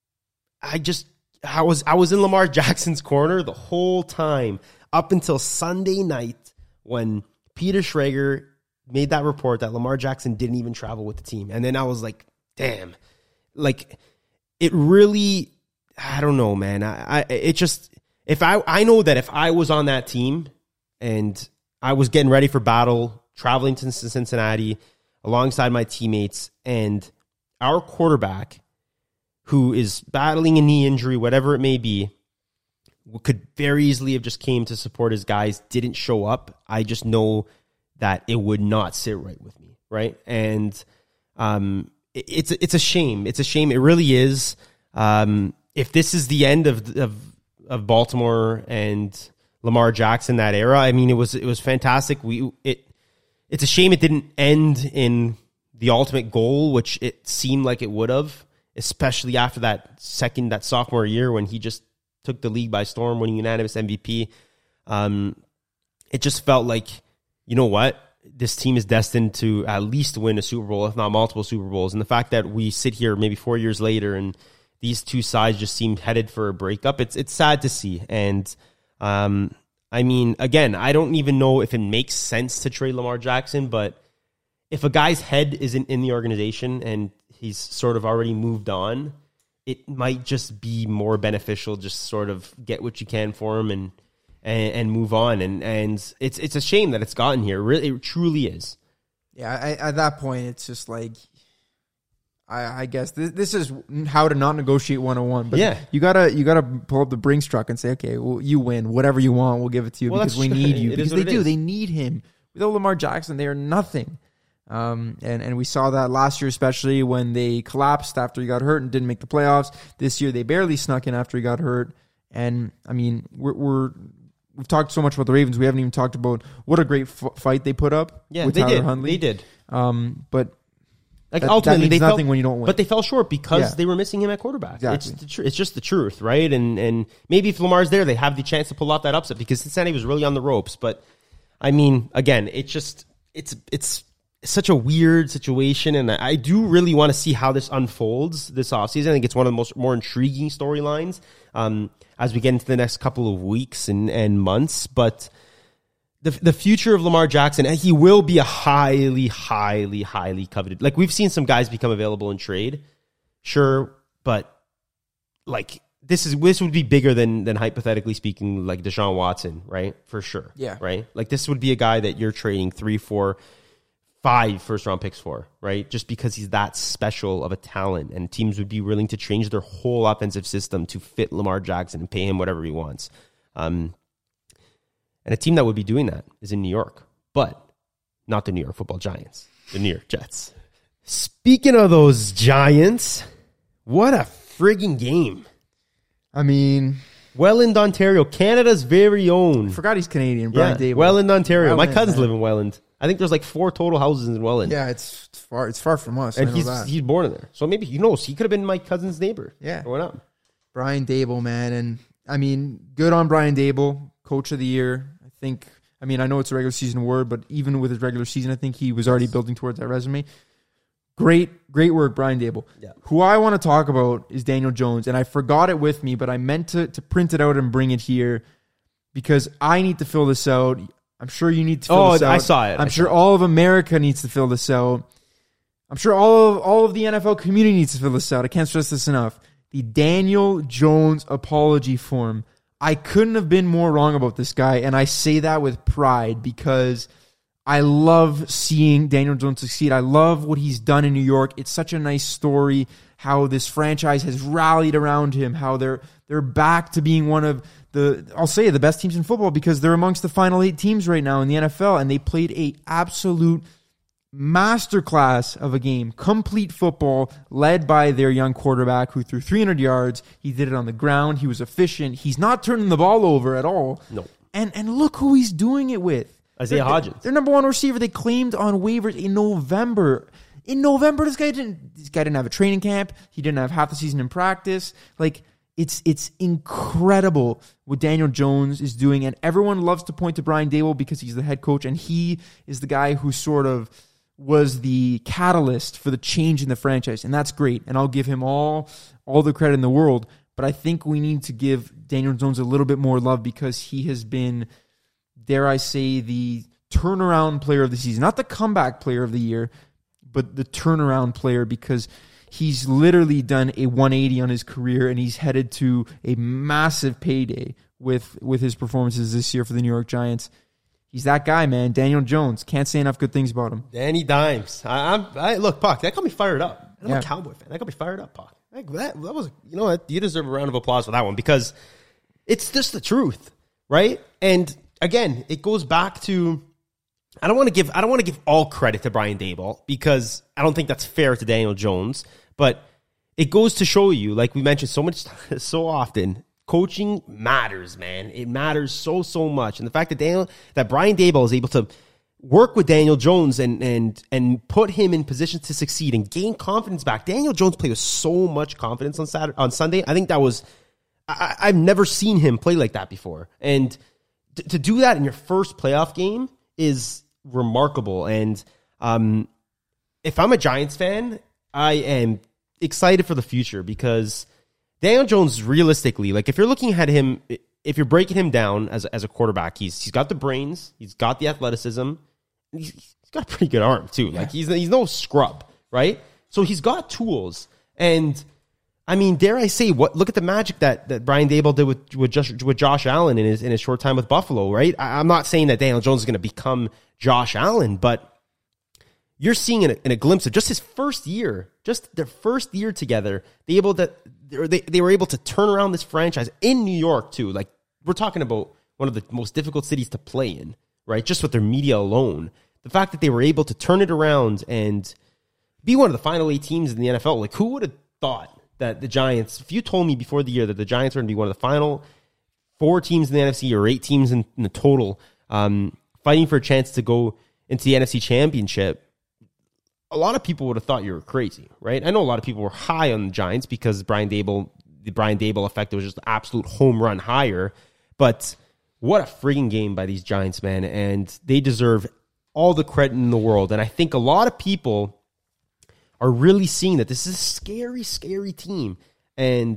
I was in Lamar Jackson's corner the whole time up until Sunday night when Peter Schrager made that report that Lamar Jackson didn't even travel with the team. And then I was like, damn, like, it really, I don't know, man. I know that if I was on that team and I was getting ready for battle, traveling to Cincinnati alongside my teammates, and our quarterback, who is battling a knee injury, whatever it may be, could very easily have just came to support his guys, didn't show up. I just know that it would not sit right with me, right? And it's a shame. It's a shame. It really is. If this is the end of Baltimore and Lamar Jackson, that era, I mean, it was fantastic. It's a shame it didn't end in the ultimate goal, which it seemed like it would have, especially after that sophomore year when he just took the league by storm, winning unanimous MVP. It just felt like, you know what? This team is destined to at least win a Super Bowl, if not multiple Super Bowls. And the fact that we sit here maybe 4 years later and these two sides just seem headed for a breakup, it's sad to see. And I mean, again, I don't even know if it makes sense to trade Lamar Jackson, but if a guy's head isn't in the organization and he's sort of already moved on, it might just be more beneficial just sort of get what you can for him and move on. And it's a shame that it's gotten here. Really, it truly is. Yeah, at that point, it's just like, I guess this is how to not negotiate 101. But yeah, you gotta pull up the Brinks truck and say, okay, well, you win. Whatever you want, we'll give it to you because we need you. Because they do. They need him. Without Lamar Jackson, they are nothing. And we saw that last year, especially when they collapsed after he got hurt and didn't make the playoffs. This year, they barely snuck in after he got hurt. And I mean, we've talked so much about the Ravens. We haven't even talked about what a great fight they put up. Yeah, with they Tyler did. Huntley. They did. But like that ultimately, means they nothing when you don't win. But they fell short because they were missing him at quarterback. Exactly. It's just the truth, right? And maybe if Lamar's there, they have the chance to pull off that upset because Cincinnati was really on the ropes. But I mean, again, it's such a weird situation, and I do really want to see how this unfolds this offseason. I think it's one of the more intriguing storylines as we get into the next couple of weeks and months. But the future of Lamar Jackson, he will be a highly, highly, highly coveted. Like, we've seen some guys become available in trade, sure, but like this would be bigger than hypothetically speaking, like Deshaun Watson, right? For sure, yeah, right. Like, this would be a guy that you're trading 3, 4, 5 first-round picks for, right? Just because he's that special of a talent, and teams would be willing to change their whole offensive system to fit Lamar Jackson and pay him whatever he wants. And a team that would be doing that is in New York, but not the New York Football Giants, the New York Jets. Speaking of those Giants, what a frigging game. I mean, Welland, Ontario, Canada's very own. I forgot he's Canadian, Brian Dable. Welland, Ontario. My cousins man. live in Welland. I think there's like 4 total houses in Welland. Yeah, it's far from us. And I know that. he's born in there. So maybe, he could have been my cousin's neighbor. Yeah. Growing up. Brian Dable, man. And I mean, good on Brian Dable, Coach of the Year. I know it's a regular season award, but even with his regular season, I think he was already building towards that resume. Great work, Brian Dable. Yeah. Who I want to talk about is Daniel Jones, and I forgot it with me, but I meant to print it out and bring it here because I need to fill this out. I'm sure you need to fill this out. I saw it. I'm sure all of America needs to fill this out. I'm sure all of the NFL community needs to fill this out. I can't stress this enough. The Daniel Jones apology form. I couldn't have been more wrong about this guy, and I say that with pride because I love seeing Daniel Jones succeed. I love what he's done in New York. It's such a nice story how this franchise has rallied around him, how they're back to being one of the best teams in football because they're amongst the final 8 teams right now in the NFL, and they played a absolute masterclass of a game, complete football, led by their young quarterback who threw 300 yards. He did it on the ground. He was efficient. He's not turning the ball over at all. No. And look who he's doing it with. Isaiah Hodgins. Their number 1 receiver they claimed on waivers in November. In November, this guy didn't have a training camp. He didn't have half the season in practice. Like, it's incredible what Daniel Jones is doing, and everyone loves to point to Brian Dable because he's the head coach, and he is the guy who sort of was the catalyst for the change in the franchise, and that's great, and I'll give him all the credit in the world, but I think we need to give Daniel Jones a little bit more love because he has been, dare I say, the turnaround player of the season, not the comeback player of the year, but the turnaround player because he's literally done a 180 on his career, and he's headed to a massive payday with his performances this year for the New York Giants. He's that guy, man. Daniel Jones. Can't say enough good things about him. Danny Dimes. I look, Puck, that got me fired up. I'm Yeah. a Cowboy fan. That got me fired up, Puck. That was, you know what? You deserve a round of applause for that one because it's just the truth, right? And again, it goes back to I don't want to give all credit to Brian Daboll because I don't think that's fair to Daniel Jones, but it goes to show you, like we mentioned so often, coaching matters, man. It matters so much. And the fact that Brian Daboll is able to work with Daniel Jones and put him in positions to succeed and gain confidence back. Daniel Jones played with so much confidence on Sunday. I think that was I've never seen him play like that before. And to do that in your first playoff game is remarkable. And if I'm a Giants fan, I am excited for the future because Daniel Jones, realistically, like if you're looking at him, if you're breaking him down as a quarterback, he's got the brains, he's got the athleticism, he's got a pretty good arm too. Yeah. Like he's no scrub, right? So he's got tools, and I mean, dare I say, look at the magic that Brian Daboll did with Josh Allen in his short time with Buffalo, right? I'm not saying that Daniel Jones is going to become Josh Allen, but you're seeing in a glimpse of just his first year, just their first year together, they were able to turn around this franchise in New York too. Like we're talking about one of the most difficult cities to play in, right? Just with their media alone, the fact that they were able to turn it around and be one of the final 8 teams in the NFL. Like who would have thought that the Giants? If you told me before the year that the Giants were going to be one of the final 4 teams in the NFC or 8 teams in the total, fighting for a chance to go into the NFC Championship, a lot of people would have thought you were crazy, right? I know a lot of people were high on the Giants because the Brian Daboll effect was just an absolute home run higher. But what a frigging game by these Giants, man. And they deserve all the credit in the world. And I think a lot of people are really seeing that this is a scary, scary team. And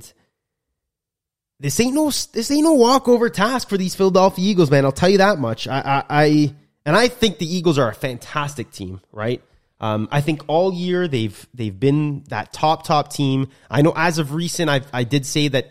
this ain't no walkover task for these Philadelphia Eagles, man. I'll tell you that much. I think the Eagles are a fantastic team, right? I think all year they've been that top team. I know as of recent, I did say that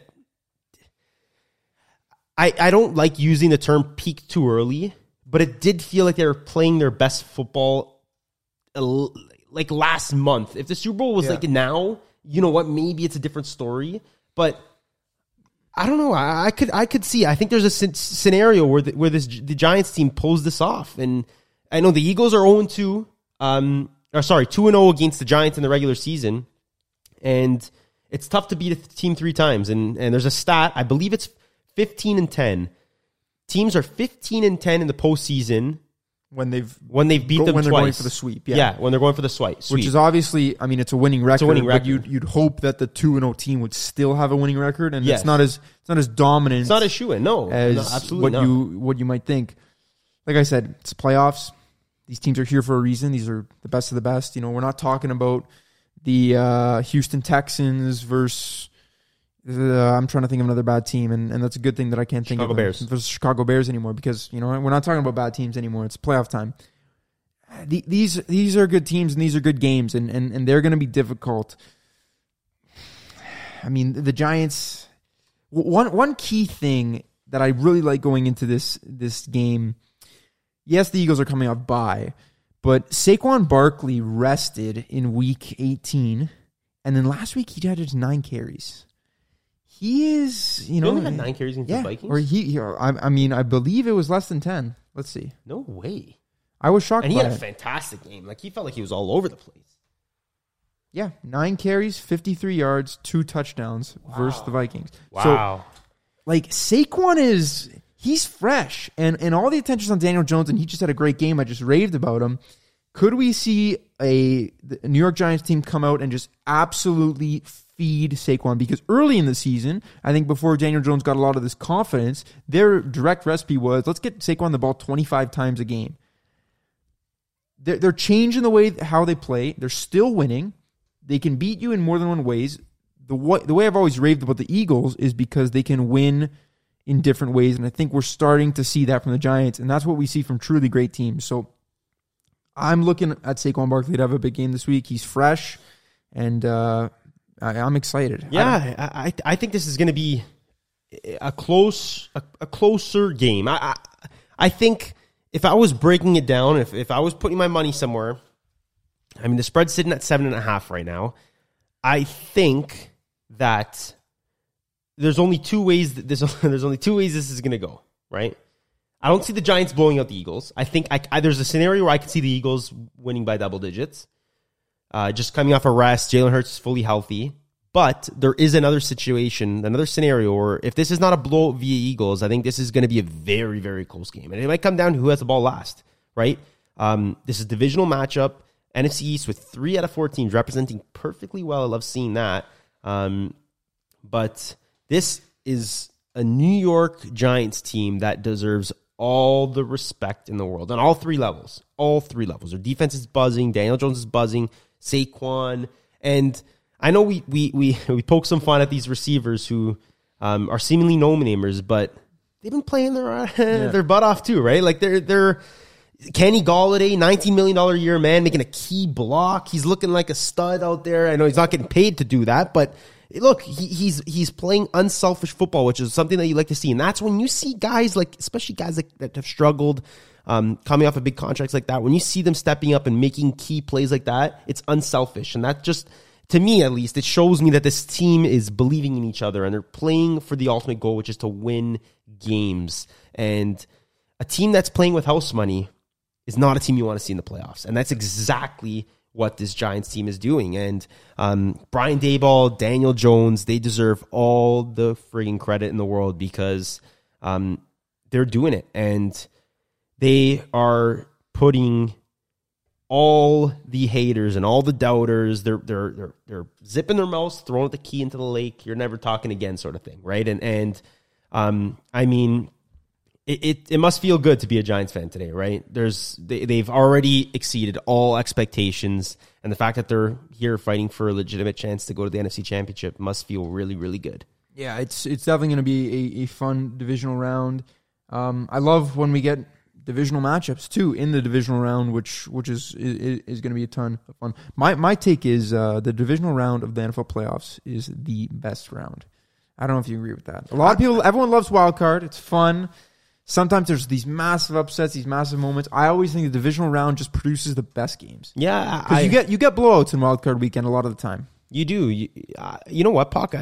I don't like using the term peak too early, but it did feel like they were playing their best football like last month. If the Super Bowl was like now, you know what? Maybe it's a different story, but I don't know. I could see. I think there's a scenario where the Giants team pulls this off, and I know the Eagles are 0-2. 2-0 against the Giants in the regular season. And it's tough to beat a team 3 times. And there's a stat, I believe it's 15-10. Teams are 15-10 in the postseason when they've beat them when twice. they're going for the sweep. Yeah, when they're going for the sweep. Which is obviously, I mean, it's a winning record. It's a winning record. But you'd hope that the 2-0 team would still have a winning record, and it's not as dominant. It's not a shoo-in, absolutely what you might think. Like I said, it's playoffs. These teams are here for a reason. These are the best of the best. You know, we're not talking about the Houston Texans versus I'm trying to think of another bad team, and that's a good thing that I can't think of versus Chicago Bears anymore because, you know, we're not talking about bad teams anymore. It's playoff time. These are good teams and these are good games, and they're going to be difficult. I mean, the Giants. One key thing that I really like going into this game. Yes, the Eagles are coming off bye, but Saquon Barkley rested in week 18, and then last week he had just 9 carries. He is, you know, he only had 9 carries against the Vikings. Or I mean, I believe it was less than 10. Let's see. No way. I was shocked. And he had a fantastic game. Like he felt like he was all over the place. Yeah, 9 carries, 53 yards, 2 touchdowns versus the Vikings. Wow. So, like Saquon he's fresh, and all the attention's on Daniel Jones, and he just had a great game. I just raved about him. Could we see the New York Giants team come out and just absolutely feed Saquon? Because early in the season, I think before Daniel Jones got a lot of this confidence, their direct recipe was, let's get Saquon the ball 25 times a game. They're changing the way how they play. They're still winning. They can beat you in more than one ways. The way I've always raved about the Eagles is because they can win in different ways, and I think we're starting to see that from the Giants, and that's what we see from truly great teams. So I'm looking at Saquon Barkley to have a big game this week. He's fresh, and I'm excited. Yeah, I think this is going to be a closer game. I think if I was breaking it down, if I was putting my money somewhere, I mean, the spread's sitting at 7.5 right now. I think that there's only two ways that there's only two ways this is going to go, right? I don't see the Giants blowing out the Eagles. I think there's a scenario where I could see the Eagles winning by double digits. Just coming off a rest, Jalen Hurts is fully healthy. But there is another situation, another scenario where if this is not a blowout via Eagles, I think this is going to be a very, very close game. And it might come down to who has the ball last, right? This is a divisional matchup, NFC East with 3 out of 4 teams representing perfectly well. I love seeing that. But this is a New York Giants team that deserves all the respect in the world on all 3 levels. All 3 levels. Their defense is buzzing. Daniel Jones is buzzing. Saquon. And I know we poke some fun at these receivers who are seemingly no-namers, but they've been playing their butt off too, right? Like they're Kenny Golladay, $19 million a year man, making a key block. He's looking like a stud out there. I know he's not getting paid to do that, but look, he's playing unselfish football, which is something that you like to see. And that's when you see guys like, especially guys that have struggled coming off of big contracts like that, when you see them stepping up and making key plays like that, it's unselfish. And that just, to me at least, it shows me that this team is believing in each other and they're playing for the ultimate goal, which is to win games. And a team that's playing with house money is not a team you want to see in the playoffs. And that's exactly what this Giants team is doing. And Brian Daboll, Daniel Jones, they deserve all the frigging credit in the world because they're doing it. And they are putting all the haters and all the doubters, they're zipping their mouths, throwing the key into the lake. You're never talking again, sort of thing, right? And I mean, it must feel good to be a Giants fan today, right? They've already exceeded all expectations, and the fact that they're here fighting for a legitimate chance to go to the NFC Championship must feel really, really good. Yeah, it's definitely going to be a fun divisional round. I love when we get divisional matchups too in the divisional round, which is going to be a ton of fun. My take is the divisional round of the NFL playoffs is the best round. I don't know if you agree with that. A lot of people, everyone loves wild card. It's fun. Sometimes there's these massive upsets, these massive moments. I always think the divisional round just produces the best games. Yeah, because you get blowouts in wild card weekend a lot of the time. You do. You know what, Puck?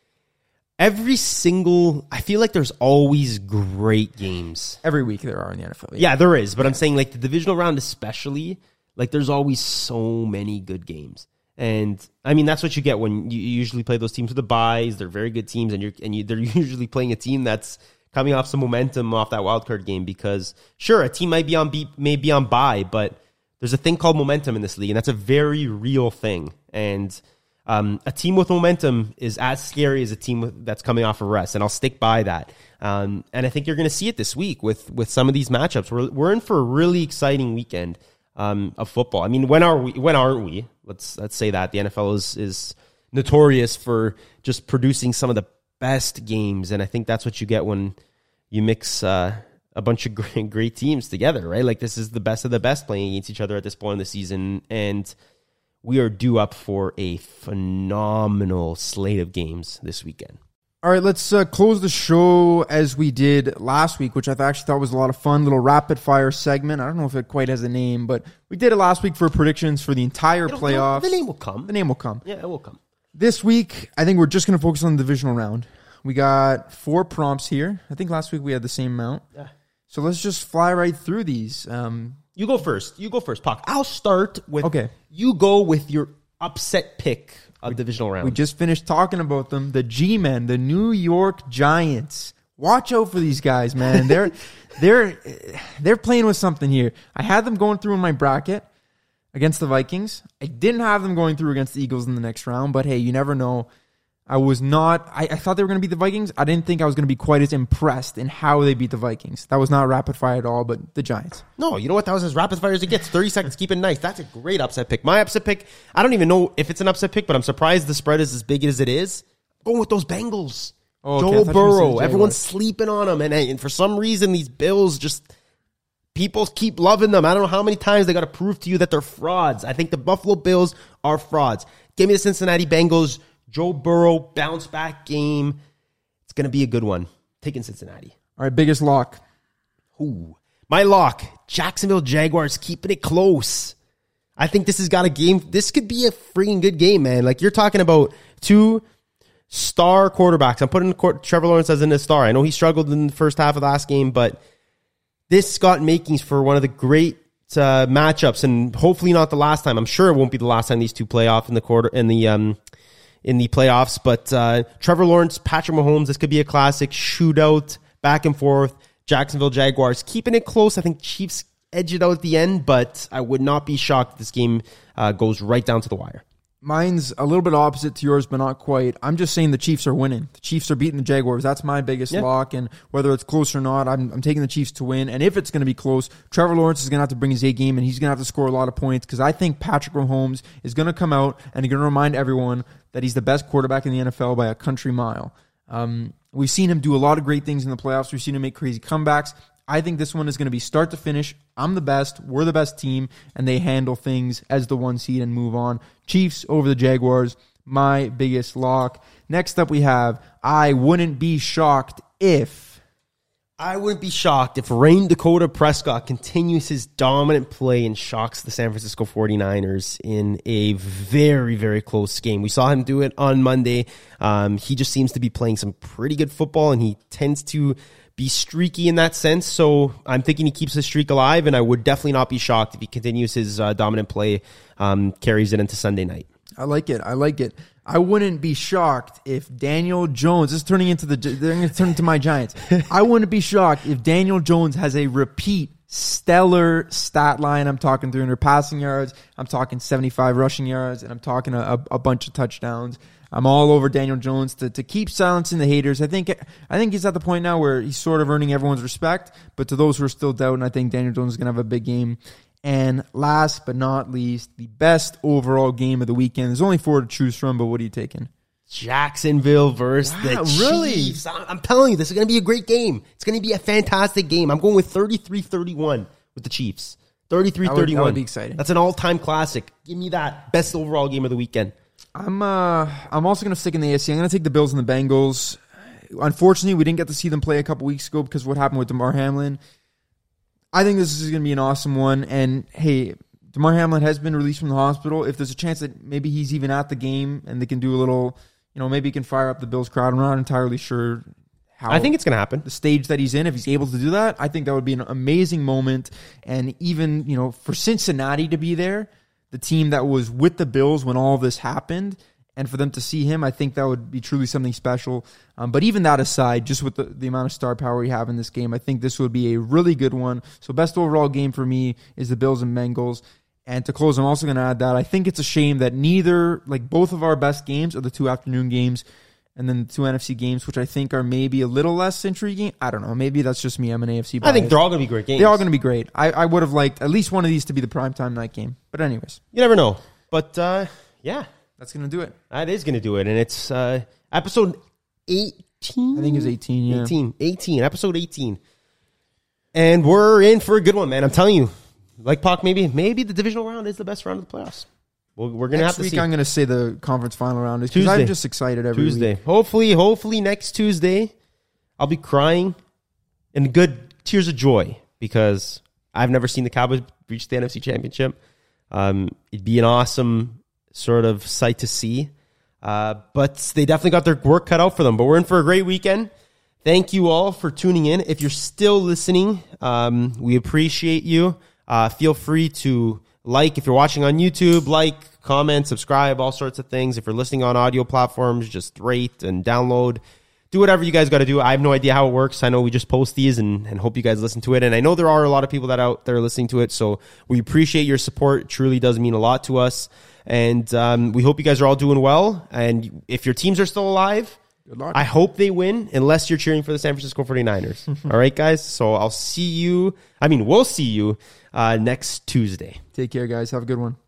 I feel like there's always great games. Every week there are in the NFL. Yeah, there is. But I'm saying like the divisional round especially, like there's always so many good games. And I mean, that's what you get when you usually play those teams with the buys. They're very good teams, and they're usually playing a team that's coming off some momentum off that wild card game because sure, a team may be on bye, but there's a thing called momentum in this league, and that's a very real thing. And a team with momentum is as scary as a team that's coming off a rest, and I'll stick by that. And I think you're going to see it this week with some of these matchups. We're in for a really exciting weekend of football. I mean, when aren't we? Let's say that the NFL is notorious for just producing some of the best games, and I think that's what you get when you mix a bunch of great teams together, right? Like this is the best of the best playing against each other at this point in the season, and we are due up for a phenomenal slate of games this weekend. All right, let's close the show as we did last week, which I actually thought was a lot of fun. Little rapid fire segment. I don't know if it quite has a name, but we did it last week for predictions for the entire playoffs. The name will come. The name will come. Yeah, it will come. This week, I think we're just going to focus on the divisional round. We got 4 prompts here. I think last week we had the same amount. Yeah. So let's just fly right through these. You go first. Puck. I'll start with... Okay. You go with your upset pick of divisional round. We just finished talking about them. The G-Men, the New York Giants. Watch out for these guys, man. They're playing with something here. I had them going through in my bracket against the Vikings. I didn't have them going through against the Eagles in the next round, but hey, you never know. I thought they were going to beat the Vikings. I didn't think I was going to be quite as impressed in how they beat the Vikings. That was not rapid fire at all, but the Giants. No, you know what? That was as rapid fire as it gets. 30 seconds, keep it nice. That's a great upset pick. My upset pick, I don't even know if it's an upset pick, but I'm surprised the spread is as big as it is. I'm going with those Bengals. Oh, okay. Joe Burrow. Everyone's sleeping on him. And for some reason, these Bills people keep loving them. I don't know how many times they got to prove to you that they're frauds. I think the Buffalo Bills are frauds. Give me the Cincinnati Bengals. Joe Burrow, bounce back game. It's going to be a good one. Taking Cincinnati. All right, biggest lock. Ooh. My lock, Jacksonville Jaguars keeping it close. I think this has got a game. This could be a freaking good game, man. Like, you're talking about two star quarterbacks. I'm putting Trevor Lawrence as a star. I know he struggled in the first half of the last game, but this got makings for one of the great matchups, and hopefully not the last time. I'm sure it won't be the last time these two play off in the playoffs. But Trevor Lawrence, Patrick Mahomes, this could be a classic shootout, back and forth. Jacksonville Jaguars keeping it close. I think Chiefs edge it out at the end, but I would not be shocked if this game goes right down to the wire. Mine's a little bit opposite to yours, but not quite. I'm just saying the Chiefs are winning. The Chiefs are beating the Jaguars. That's my biggest lock, and whether it's close or not, I'm taking the Chiefs to win. And if it's going to be close, Trevor Lawrence is going to have to bring his A game, and he's going to have to score a lot of points, because I think Patrick Mahomes is going to come out and he's going to remind everyone that he's the best quarterback in the NFL by a country mile. We've seen him do a lot of great things in the playoffs. We've seen him make crazy comebacks. I think this one is going to be start to finish. I'm the best. We're the best team. And they handle things as the 1 seed and move on. Chiefs over the Jaguars, my biggest lock. Next up we have, I wouldn't be shocked if Rain Dakota Prescott continues his dominant play and shocks the San Francisco 49ers in a very, very close game. We saw him do it on Monday. He just seems to be playing some pretty good football, and he tends to be streaky in that sense. So I'm thinking he keeps his streak alive, and I would definitely not be shocked if he continues his dominant play, carries it into Sunday night. I like it. I wouldn't be shocked if Daniel Jones, this is turning into they're going to turn into my Giants. I wouldn't be shocked if Daniel Jones has a repeat stellar stat line. I'm talking 300 passing yards. I'm talking 75 rushing yards, and I'm talking a bunch of touchdowns. I'm all over Daniel Jones to keep silencing the haters. I think he's at the point now where he's sort of earning everyone's respect, but to those who are still doubting, I think Daniel Jones is going to have a big game. And last but not least, the best overall game of the weekend. There's only 4 to choose from, but what are you taking? Jacksonville versus the Chiefs. I'm telling you, this is going to be a great game. It's going to be a fantastic game. I'm going with 33-31 with the Chiefs. 33-31. That would be exciting. That's an all-time classic. Give me that best overall game of the weekend. I'm also going to stick in the AFC. I'm going to take the Bills and the Bengals. Unfortunately, we didn't get to see them play a couple weeks ago because of what happened with Damar Hamlin. I think this is going to be an awesome one. And, hey, Damar Hamlin has been released from the hospital. If there's a chance that maybe he's even at the game and they can do a little, maybe he can fire up the Bills crowd. I'm not entirely sure how. I think it's going to happen. The stage that he's in, if he's able to do that, I think that would be an amazing moment. And even, for Cincinnati to be there, the team that was with the Bills when all this happened, and for them to see him, I think that would be truly something special. But even that aside, just with the amount of star power we have in this game, I think this would be a really good one. So best overall game for me is the Bills and Bengals. And to close, I'm also going to add that I think it's a shame that both of our best games are the 2 afternoon games, and then the 2 NFC games, which I think are maybe a little less intriguing. I don't know. Maybe that's just me. I'm an AFC bias. I think they're all going to be great games. They're all going to be great. I would have liked at least one of these to be the primetime night game. But anyways. You never know. But, yeah. That's going to do it. That is going to do it. And it's episode 18? I think it's 18, yeah. 18. Episode 18. And we're in for a good one, man. I'm telling you. Like Pac, maybe the divisional round is the best round of the playoffs. Well, we're going to have to see. Next week, I'm going to say the conference final round is because I'm just excited every week. Hopefully next Tuesday, I'll be crying in good tears of joy because I've never seen the Cowboys reach the NFC Championship. It'd be an awesome sort of sight to see. But they definitely got their work cut out for them. But we're in for a great weekend. Thank you all for tuning in. If you're still listening, we appreciate you. Feel free to if you're watching on YouTube, comment, subscribe, all sorts of things. If you're listening on audio platforms, just rate and download. Do whatever you guys got to do. I have no idea how it works. I know we just post these and hope you guys listen to it. And I know there are a lot of people that out there listening to it. So we appreciate your support. It truly does mean a lot to us. And we hope you guys are all doing well. And if your teams are still alive, good luck. I hope they win, unless you're cheering for the San Francisco 49ers. All right, guys? So we'll see you next Tuesday. Take care, guys. Have a good one.